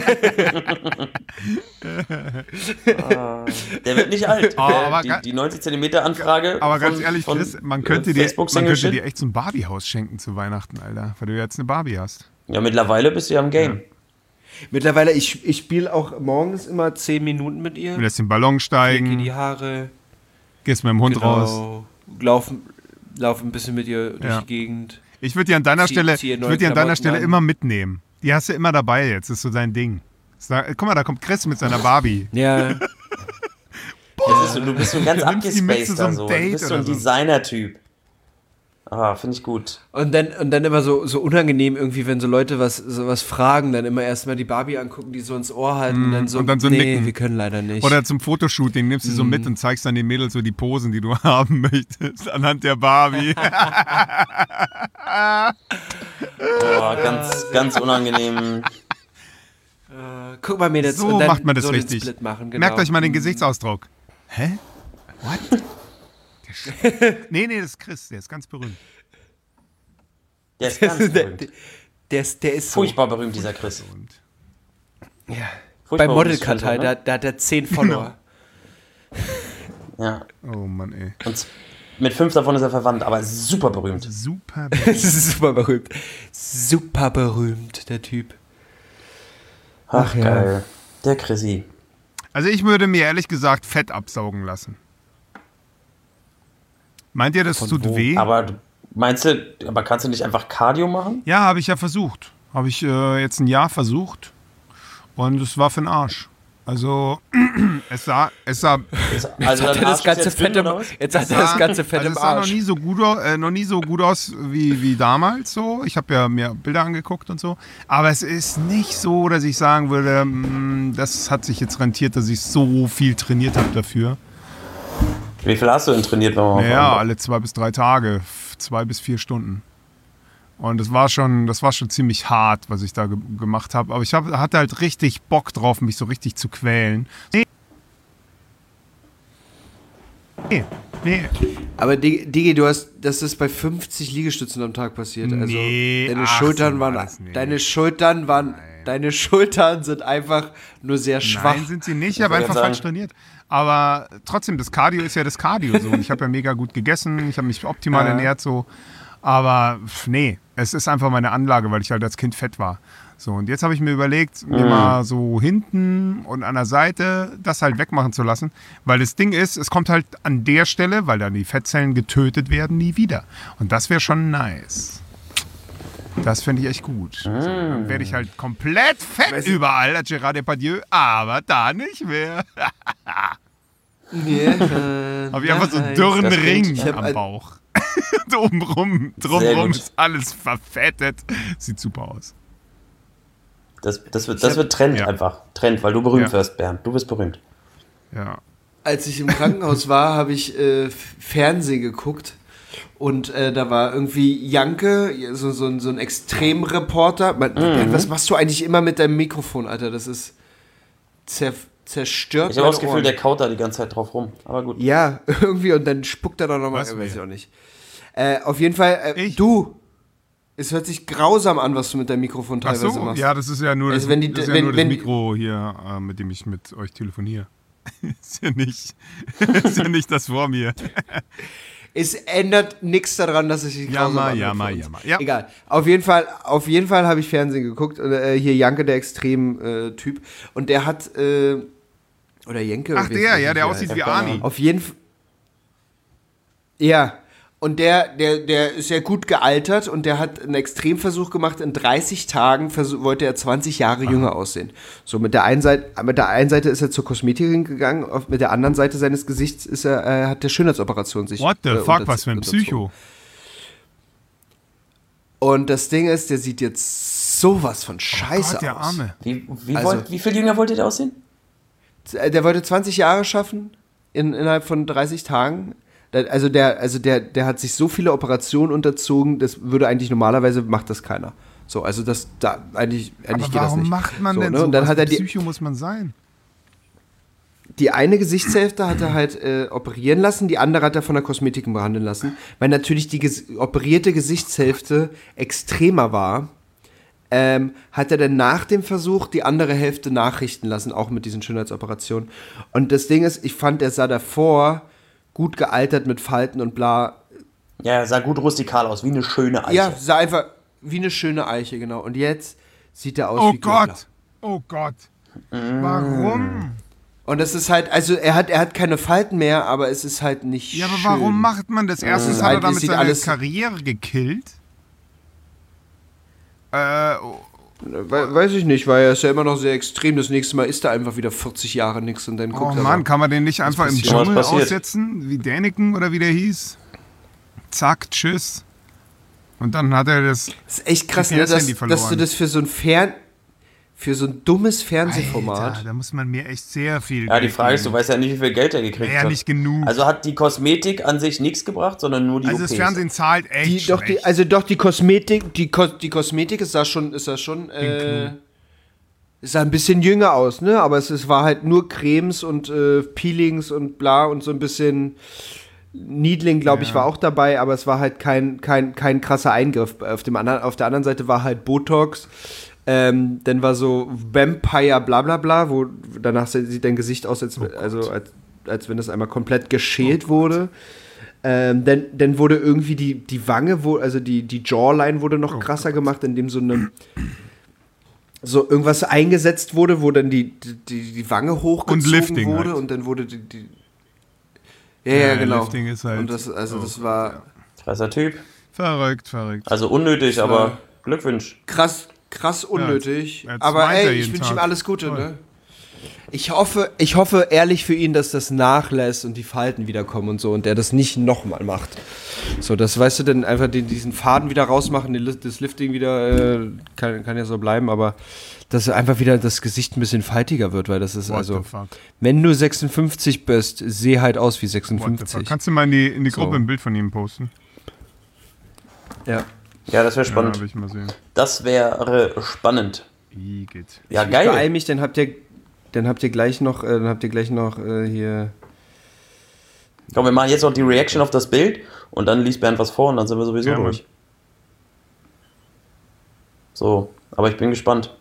Speaker 3: Der wird nicht alt.
Speaker 4: aber
Speaker 3: Die 90 Zentimeter Anfrage.
Speaker 4: Aber ganz
Speaker 3: von-
Speaker 4: ehrlich,
Speaker 3: von,
Speaker 4: Chris, man könnte dir
Speaker 3: Facebook-Single-Shit.
Speaker 4: echt so ein Barbie-Haus schenken zu Weihnachten, Alter. Weil du jetzt eine Barbie hast.
Speaker 3: Ja, mittlerweile bist du ja im Game.
Speaker 2: Mittlerweile, ich spiele auch morgens immer 10 Minuten mit ihr.
Speaker 4: Du lässt den Ballon
Speaker 2: Lege
Speaker 4: steigen,
Speaker 2: die Haare.
Speaker 4: gehst mit dem Hund raus.
Speaker 2: Genau. Laufen ein bisschen mit ihr durch
Speaker 4: Ja.
Speaker 2: die Gegend.
Speaker 4: Ich würde die an deiner
Speaker 2: Zieh
Speaker 4: Stelle,
Speaker 2: ihr
Speaker 4: ich
Speaker 2: neue
Speaker 4: würd die an deiner
Speaker 2: Klamotten
Speaker 4: Stelle
Speaker 2: an.
Speaker 4: immer mitnehmen. Die hast du immer dabei jetzt, das ist so sein Ding. Guck mal, da kommt Chris mit seiner Barbie.
Speaker 2: Ja.
Speaker 3: Du bist so ein ganz
Speaker 4: Du nimmst die mit zu so
Speaker 3: abgespaceder.
Speaker 4: einem
Speaker 3: So.
Speaker 4: Date
Speaker 3: Du bist so
Speaker 4: oder
Speaker 3: ein
Speaker 4: so.
Speaker 3: Designer-Typ. Ah, finde ich gut.
Speaker 2: Und dann immer so unangenehm irgendwie, wenn so Leute was fragen, dann immer erstmal die Barbie angucken, die so ins Ohr halten und dann so,
Speaker 4: und dann so
Speaker 2: nee,
Speaker 4: nicken.
Speaker 2: wir können leider nicht.
Speaker 4: Oder zum Fotoshooting nimmst du so mit und zeigst dann den Mädels so die Posen, die du haben möchtest, anhand der Barbie.
Speaker 3: Oh, ganz unangenehm.
Speaker 2: Guck mal, Mädels,
Speaker 4: So
Speaker 2: und dann
Speaker 4: macht man das
Speaker 2: so den
Speaker 4: richtig.
Speaker 2: Split machen, genau.
Speaker 4: Merkt euch mal den Gesichtsausdruck. Hä? What? Nee, das ist Chris, der ist ganz berühmt.
Speaker 3: Der ist ganz berühmt.
Speaker 2: Der ist so.
Speaker 3: Furchtbar berühmt, dieser Chris.
Speaker 2: Ja.
Speaker 3: Furchtbar
Speaker 2: Bei
Speaker 3: berühmtes
Speaker 2: Modelkartei,
Speaker 3: Schild, ne?
Speaker 2: da hat er 10 Follower.
Speaker 3: Ja.
Speaker 4: Oh Mann, ey.
Speaker 3: Und mit 5 davon ist er verwandt, aber super berühmt.
Speaker 4: Super.
Speaker 2: Das ist super berühmt. Super berühmt, der Typ.
Speaker 3: Ach,
Speaker 2: ja.
Speaker 3: geil. Der Chrissy.
Speaker 4: Also ich würde mir ehrlich gesagt Fett absaugen lassen. Meint ihr, das tut weh?
Speaker 3: Aber meinst du, aber kannst du nicht einfach Cardio machen?
Speaker 4: Ja, habe ich ja versucht. Habe ich jetzt ein Jahr versucht. Und es war für den Arsch. Also, es sah
Speaker 3: Also
Speaker 2: Jetzt hat er das ganze Fett im
Speaker 4: also es sah
Speaker 2: Arsch.
Speaker 4: noch nie so gut aus wie damals so. Ich habe ja mir Bilder angeguckt und so. Aber es ist nicht so, dass ich sagen würde, das hat sich jetzt rentiert, dass ich so viel trainiert habe dafür.
Speaker 3: Wie viel hast du denn trainiert, wenn man mal
Speaker 4: Naja,
Speaker 3: fragen
Speaker 4: alle 2 bis 3 Tage, 2 bis 4 Stunden. Und das war schon ziemlich hart, was ich da gemacht habe. Aber ich hatte halt richtig Bock drauf, mich so richtig zu quälen. Nee.
Speaker 2: Aber Digi, das ist bei 50 Liegestützen am Tag passiert. Also
Speaker 4: Nee,
Speaker 2: deine
Speaker 4: ach,
Speaker 2: Schultern
Speaker 4: so
Speaker 2: waren,
Speaker 4: war das nicht.
Speaker 2: deine Schultern sind einfach nur sehr schwach.
Speaker 4: Nein, sind sie nicht. Ich habe
Speaker 3: wollte
Speaker 4: einfach
Speaker 3: gerade
Speaker 4: falsch trainiert. Aber trotzdem, das Cardio ist ja das Cardio. So. Und ich habe ja mega gut gegessen. Ich habe mich optimal ernährt. So. Aber nee, es ist einfach meine Anlage, weil ich halt als Kind fett war. So, und jetzt habe ich mir überlegt, mir mal so hinten und an der Seite das halt wegmachen zu lassen. Weil das Ding ist, es kommt halt an der Stelle, weil dann die Fettzellen getötet werden, nie wieder. Und das wäre schon nice. Das finde ich echt gut. So, dann werde ich halt komplett fett überall, als Gérard Depardieu, aber da nicht mehr. Habe ich einfach so einen dürren
Speaker 3: das klingt-
Speaker 4: Ring
Speaker 2: ich hab
Speaker 4: am Bauch. Drumrum
Speaker 3: gut.
Speaker 4: ist alles verfettet. Sieht super aus.
Speaker 3: Das wird Trend
Speaker 4: Ja.
Speaker 3: einfach. Trend, weil du berühmt
Speaker 4: Ja.
Speaker 3: wirst, Bernd. Du bist berühmt.
Speaker 4: Ja.
Speaker 2: Als ich im Krankenhaus war, habe ich Fernsehen geguckt und da war irgendwie Janke, so ein Extremreporter. Was machst du eigentlich immer mit deinem Mikrofon, Alter? Das ist zerstört
Speaker 3: Ich habe auch das
Speaker 2: meine
Speaker 3: Gefühl,
Speaker 2: Ohren.
Speaker 3: der kaut da die ganze Zeit drauf rum. Aber gut.
Speaker 2: Ja, irgendwie und dann spuckt er doch nochmal,
Speaker 4: Was
Speaker 2: weiß ich
Speaker 4: mir?
Speaker 2: auch nicht. Auf jeden Fall, es hört sich grausam an, was du mit deinem Mikrofon
Speaker 4: Ach
Speaker 2: teilweise
Speaker 4: so,
Speaker 2: machst.
Speaker 4: ja, das ist ja nur
Speaker 2: Also
Speaker 4: das,
Speaker 2: wenn die-
Speaker 4: das, ist ja
Speaker 2: wenn-
Speaker 4: nur das
Speaker 2: wenn-
Speaker 4: Mikro hier, mit dem ich mit euch telefoniere. ist ja nicht das vor mir.
Speaker 2: Es ändert nichts daran, dass ich die
Speaker 4: Jammer. Ja.
Speaker 2: Egal. Auf jeden Fall habe ich Fernsehen geguckt. Hier Janke, der Extrem-Typ. Und der hat, oder Jenke.
Speaker 4: Ach, der aussieht wie Arnie.
Speaker 2: Auf jeden Fall. Ja. Und der ist ja gut gealtert und der hat einen Extremversuch gemacht. In 30 Tagen wollte er 20 Jahre jünger aussehen. So mit der einen Seite ist er zur Kosmetikerin gegangen, mit der anderen Seite seines Gesichts hat der Schönheitsoperation sich
Speaker 4: What the fuck, was für ein Psycho.
Speaker 2: Und das Ding ist, der sieht jetzt sowas von scheiße
Speaker 4: Gott, der
Speaker 2: aus.
Speaker 4: Arme.
Speaker 3: Wie viel jünger wollte der aussehen?
Speaker 2: Der wollte 20 Jahre schaffen innerhalb von 30 Tagen. Also der hat sich so viele Operationen unterzogen, das würde eigentlich normalerweise, macht das keiner. So, also eigentlich geht das nicht.
Speaker 4: Warum macht man
Speaker 2: so,
Speaker 4: denn
Speaker 2: ne?
Speaker 4: so?
Speaker 2: Und dann hat er
Speaker 4: Psycho muss man sein.
Speaker 2: Die eine Gesichtshälfte hat er halt operieren lassen, die andere hat er von der Kosmetikerin behandeln lassen, weil natürlich die operierte Gesichtshälfte extremer war. Hat er dann nach dem Versuch die andere Hälfte nachrichten lassen, auch mit diesen Schönheitsoperationen. Und das Ding ist, ich fand, er sah davor gut gealtert mit Falten und bla.
Speaker 3: Ja, sah gut rustikal aus, wie eine schöne Eiche.
Speaker 2: Ja, sah einfach wie eine schöne Eiche, genau. Und jetzt sieht er aus wie Glöckler.
Speaker 4: Oh Gott. Warum?
Speaker 2: Und das ist halt, also er hat keine Falten mehr, aber es ist halt nicht schön.
Speaker 4: Ja, aber warum macht man das? Erstens hat er damit
Speaker 2: sieht
Speaker 4: seine Karriere gekillt.
Speaker 2: Weiß ich nicht, weil er ist ja immer noch sehr extrem. Das nächste Mal ist er einfach wieder 40 Jahre nichts und dann guckt er.
Speaker 4: Oh Mann, kann man den nicht einfach im Dschungel
Speaker 3: passiert?
Speaker 4: aussetzen? Wie Däniken oder wie der hieß? Zack, tschüss. Und dann hat er das.
Speaker 2: Das ist echt krass, ne, dass du das für so ein dummes Fernsehformat.
Speaker 4: Alter, da muss man mir echt sehr viel.
Speaker 3: Ja, die Frage ist, du weißt ja nicht, wie viel Geld er gekriegt hat.
Speaker 4: Ja, nicht genug.
Speaker 3: Also hat die Kosmetik an sich nichts gebracht, sondern nur die
Speaker 4: Also
Speaker 3: OPs.
Speaker 4: das Fernsehen zahlt echt schlecht.
Speaker 2: Die Kosmetik, die Kosmetik sah ein bisschen jünger aus, ne? Aber es war halt nur Cremes und Peelings und bla und so ein bisschen Needling, glaube ich, war auch dabei, aber es war halt kein krasser Eingriff. Auf der anderen Seite war halt Botox. Dann war so Vampire bla bla bla, wo danach sieht dein Gesicht aus, als wenn das einmal komplett geschält wurde. Dann wurde irgendwie die Wange, also die Jawline wurde noch krasser gemacht, indem so irgendwas eingesetzt wurde, wo dann die Wange hochgezogen wurde halt. Und dann wurde ja, genau.
Speaker 4: Lifting ist halt.
Speaker 2: Und das war
Speaker 3: Krasser Typ.
Speaker 4: Verrückt.
Speaker 3: Also unnötig, aber Glückwunsch.
Speaker 2: Krass unnötig.
Speaker 4: Ja,
Speaker 2: aber ich wünsche ihm alles Gute, ne? Ich hoffe ehrlich für ihn, dass das nachlässt und die Falten wiederkommen und so und der das nicht nochmal macht. So, das weißt du, dann einfach diesen Faden wieder rausmachen, das Lifting wieder, kann ja so bleiben, aber dass einfach wieder das Gesicht ein bisschen faltiger wird, weil das ist wenn du 56 bist, seh halt aus wie 56.
Speaker 4: Kannst du mal in die Gruppe ein Bild von ihm posten?
Speaker 2: Ja.
Speaker 3: Ja, das wäre spannend.
Speaker 4: Ja, will ich mal sehen.
Speaker 3: Das wäre spannend.
Speaker 4: Igitt.
Speaker 3: Ja,
Speaker 2: Ich
Speaker 3: geil.
Speaker 2: beeil mich, dann habt ihr gleich noch hier.
Speaker 3: Komm, wir machen jetzt noch die Reaction auf das Bild und dann liest Bernd was vor und dann sind wir sowieso durch. So, aber ich bin gespannt.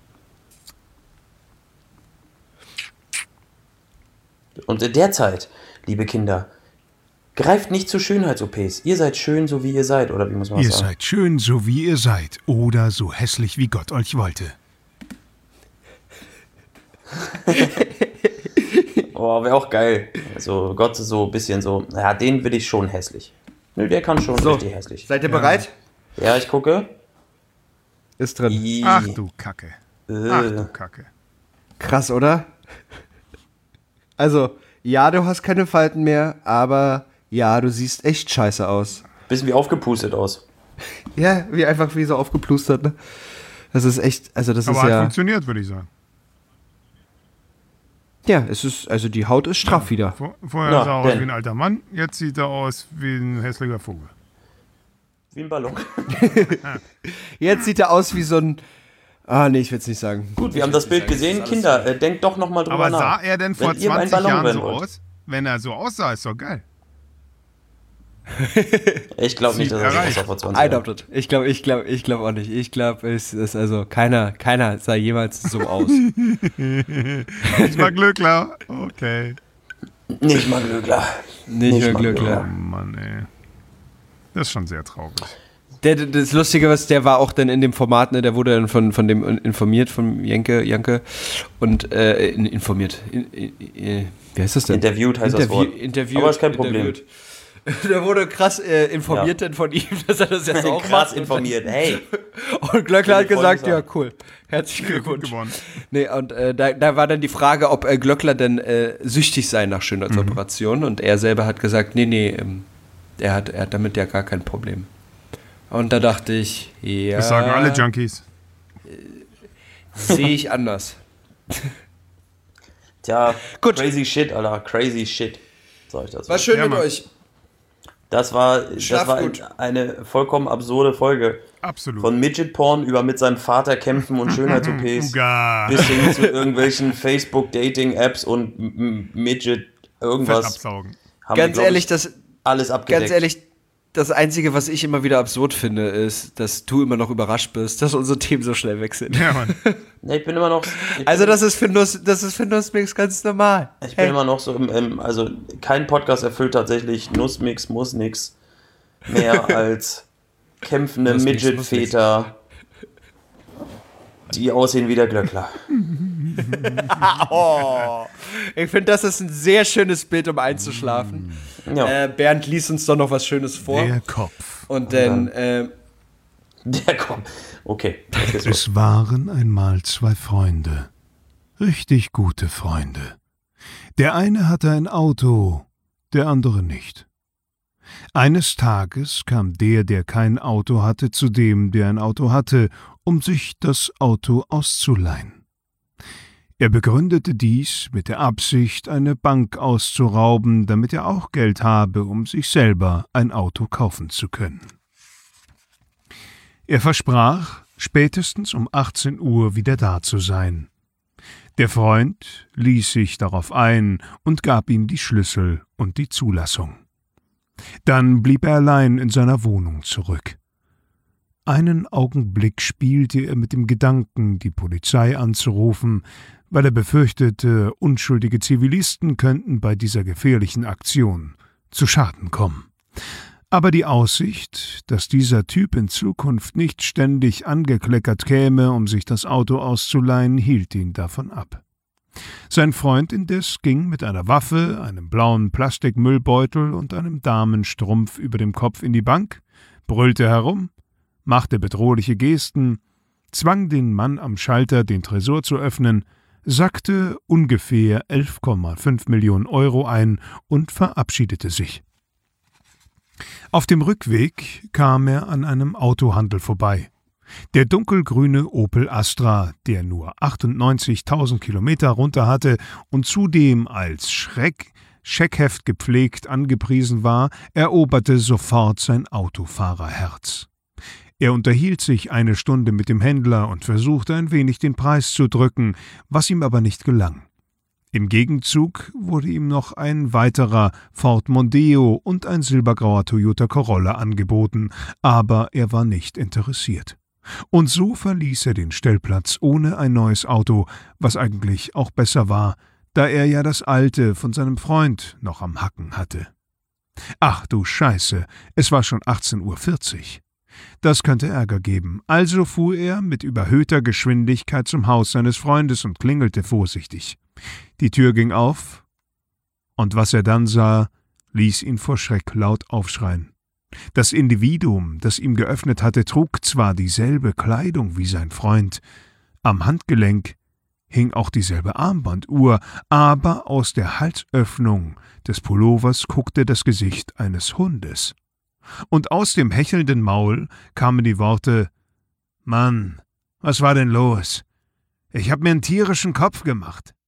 Speaker 3: Und in der Zeit, liebe Kinder, greift nicht zu Schönheits-OPs. Ihr seid schön, so wie ihr seid, oder wie muss man
Speaker 4: Ihr
Speaker 3: sagen?
Speaker 4: seid schön, so wie ihr seid, oder so hässlich, wie Gott euch wollte.
Speaker 3: Oh, wäre auch geil. Also Gott so ein bisschen so, ja, den will ich schon hässlich. Nö, der kann schon richtig hässlich.
Speaker 2: Seid ihr bereit?
Speaker 3: Ja, ich gucke.
Speaker 2: Ist drin.
Speaker 4: Ach du Kacke.
Speaker 2: Krass, oder? Also, ja, du hast keine Falten mehr, aber ja, du siehst echt scheiße aus.
Speaker 3: Bisschen wie aufgepustet aus.
Speaker 2: Ja, wie so aufgeplustert, ne? Das ist echt, also das
Speaker 4: Aber
Speaker 2: ist
Speaker 4: hat
Speaker 2: ja...
Speaker 4: funktioniert, würde ich sagen.
Speaker 2: Ja, also die Haut ist straff wieder.
Speaker 4: Vorher sah er aus wie ein alter Mann, jetzt sieht er aus wie ein hässlicher Vogel.
Speaker 3: Wie ein Ballon.
Speaker 2: Jetzt sieht er aus wie so ein... ich will es nicht sagen.
Speaker 3: Gut, wir haben das Bild gesehen. Kinder, denkt doch nochmal drüber nach.
Speaker 4: Aber sah er denn vor
Speaker 3: Wenn ihr mein
Speaker 4: 20
Speaker 3: Ballon
Speaker 4: Jahren
Speaker 3: werden
Speaker 4: so
Speaker 3: wollt.
Speaker 4: aus? Wenn er so aussah, ist doch geil.
Speaker 3: Ich glaube nicht, dass er so aussah vor 20
Speaker 2: I
Speaker 3: Jahren.
Speaker 2: doubt it. Ich glaube auch nicht. Ich glaube, es ist also keiner sah jemals so aus.
Speaker 4: Ich war Glückler. Okay.
Speaker 3: Nicht mal Glöckler.
Speaker 2: Nicht mehr
Speaker 3: mal
Speaker 2: Glück,
Speaker 4: Oh
Speaker 2: klar.
Speaker 4: Mann, ey. Das ist schon sehr traurig.
Speaker 2: Das Lustige was, der war auch dann in dem Format, ne, der wurde dann von dem informiert, von Janke, und informiert. Wie heißt das denn?
Speaker 3: Interviewt heißt das Wort.
Speaker 2: Interviewt.
Speaker 3: Aber ist kein Problem.
Speaker 2: Interviewt. Der wurde krass informiert dann von ihm, dass er das jetzt auch
Speaker 3: Krass
Speaker 2: macht.
Speaker 3: informiert, hey.
Speaker 2: Und Glöckler hat
Speaker 3: Voll
Speaker 2: gesagt,
Speaker 3: gesagt.
Speaker 2: ja cool, herzlichen Glückwunsch.
Speaker 4: gewonnen.
Speaker 2: Nee, und da war dann die Frage, ob Glöckler denn süchtig sei nach Schönheitsoperationen. Und er selber hat gesagt, nee, er hat damit ja gar kein Problem. Und da dachte ich, ja,
Speaker 4: Das sagen alle Junkies.
Speaker 2: sehe ich anders.
Speaker 3: Tja,
Speaker 2: Gut.
Speaker 3: crazy shit, Alter, crazy shit. Sag ich dazu.
Speaker 2: War schön
Speaker 4: Ja,
Speaker 2: mit
Speaker 4: Mann.
Speaker 2: euch.
Speaker 3: Das war
Speaker 2: Schlaf gut.
Speaker 3: eine vollkommen absurde Folge.
Speaker 4: Absolut.
Speaker 3: Von Midget-Porn über mit seinem Vater kämpfen und Schönheits-OPs
Speaker 4: Uga.
Speaker 3: bis hin zu irgendwelchen Facebook-Dating-Apps und Midget
Speaker 4: Fett
Speaker 3: irgendwas.
Speaker 4: absaugen.
Speaker 3: Haben
Speaker 2: Ganz
Speaker 3: wir, glaub
Speaker 2: ehrlich,
Speaker 3: ich, alles abgedeckt.
Speaker 2: ganz ehrlich, das Einzige, was ich immer wieder absurd finde, ist, dass du immer noch überrascht bist, dass unsere Themen so schnell weg sind.
Speaker 4: Ja, Mann.
Speaker 3: Ja, ich bin immer noch.
Speaker 2: Also das ist für Nussmix ganz normal.
Speaker 3: Ich bin immer noch so also kein Podcast erfüllt tatsächlich Nussmix muss nix mehr als kämpfende
Speaker 2: Nussmix muss
Speaker 3: Midget-Väter, die aussehen wie der Glöckler.
Speaker 2: Oh, ich finde, das ist ein sehr schönes Bild, um einzuschlafen.
Speaker 3: Ja,
Speaker 2: Bernd, lies uns doch noch was Schönes vor.
Speaker 4: Der Kopf.
Speaker 2: Und dann,
Speaker 3: der kommt. Okay. Okay, so.
Speaker 4: Es waren einmal zwei Freunde. Richtig gute Freunde. Der eine hatte ein Auto, der andere nicht. Eines Tages kam der kein Auto hatte, zu dem, der ein Auto hatte, um sich das Auto auszuleihen. Er begründete dies mit der Absicht, eine Bank auszurauben, damit er auch Geld habe, um sich selber ein Auto kaufen zu können. Er versprach, spätestens um 18 Uhr wieder da zu sein. Der Freund ließ sich darauf ein und gab ihm die Schlüssel und die Zulassung. Dann blieb er allein in seiner Wohnung zurück. Einen Augenblick spielte er mit dem Gedanken, die Polizei anzurufen, weil er befürchtete, unschuldige Zivilisten könnten bei dieser gefährlichen Aktion zu Schaden kommen. Aber die Aussicht, dass dieser Typ in Zukunft nicht ständig angekleckert käme, um sich das Auto auszuleihen, hielt ihn davon ab. Sein Freund indes ging mit einer Waffe, einem blauen Plastikmüllbeutel und einem Damenstrumpf über dem Kopf in die Bank, brüllte herum, machte bedrohliche Gesten, zwang den Mann am Schalter, den Tresor zu öffnen, sackte ungefähr 11,5 Millionen Euro ein und verabschiedete sich. Auf dem Rückweg kam er an einem Autohandel vorbei. Der dunkelgrüne Opel Astra, der nur 98.000 Kilometer runter hatte und zudem als Scheckheft gepflegt angepriesen war, eroberte sofort sein Autofahrerherz. Er unterhielt sich eine Stunde mit dem Händler und versuchte ein wenig den Preis zu drücken, was ihm aber nicht gelang. Im Gegenzug wurde ihm noch ein weiterer Ford Mondeo und ein silbergrauer Toyota Corolla angeboten, aber er war nicht interessiert. Und so verließ er den Stellplatz ohne ein neues Auto, was eigentlich auch besser war, da er ja das alte von seinem Freund noch am Hacken hatte. Ach du Scheiße, es war schon 18:40 Uhr. Das könnte Ärger geben, also fuhr er mit überhöhter Geschwindigkeit zum Haus seines Freundes und klingelte vorsichtig. Die Tür ging auf, und was er dann sah, ließ ihn vor Schreck laut aufschreien. Das Individuum, das ihm geöffnet hatte, trug zwar dieselbe Kleidung wie sein Freund, am Handgelenk hing auch dieselbe Armbanduhr, aber aus der Halsöffnung des Pullovers guckte das Gesicht eines Hundes. Und aus dem hechelnden Maul kamen die Worte: »Mann, was war denn los? Ich hab mir einen tierischen Kopf gemacht.«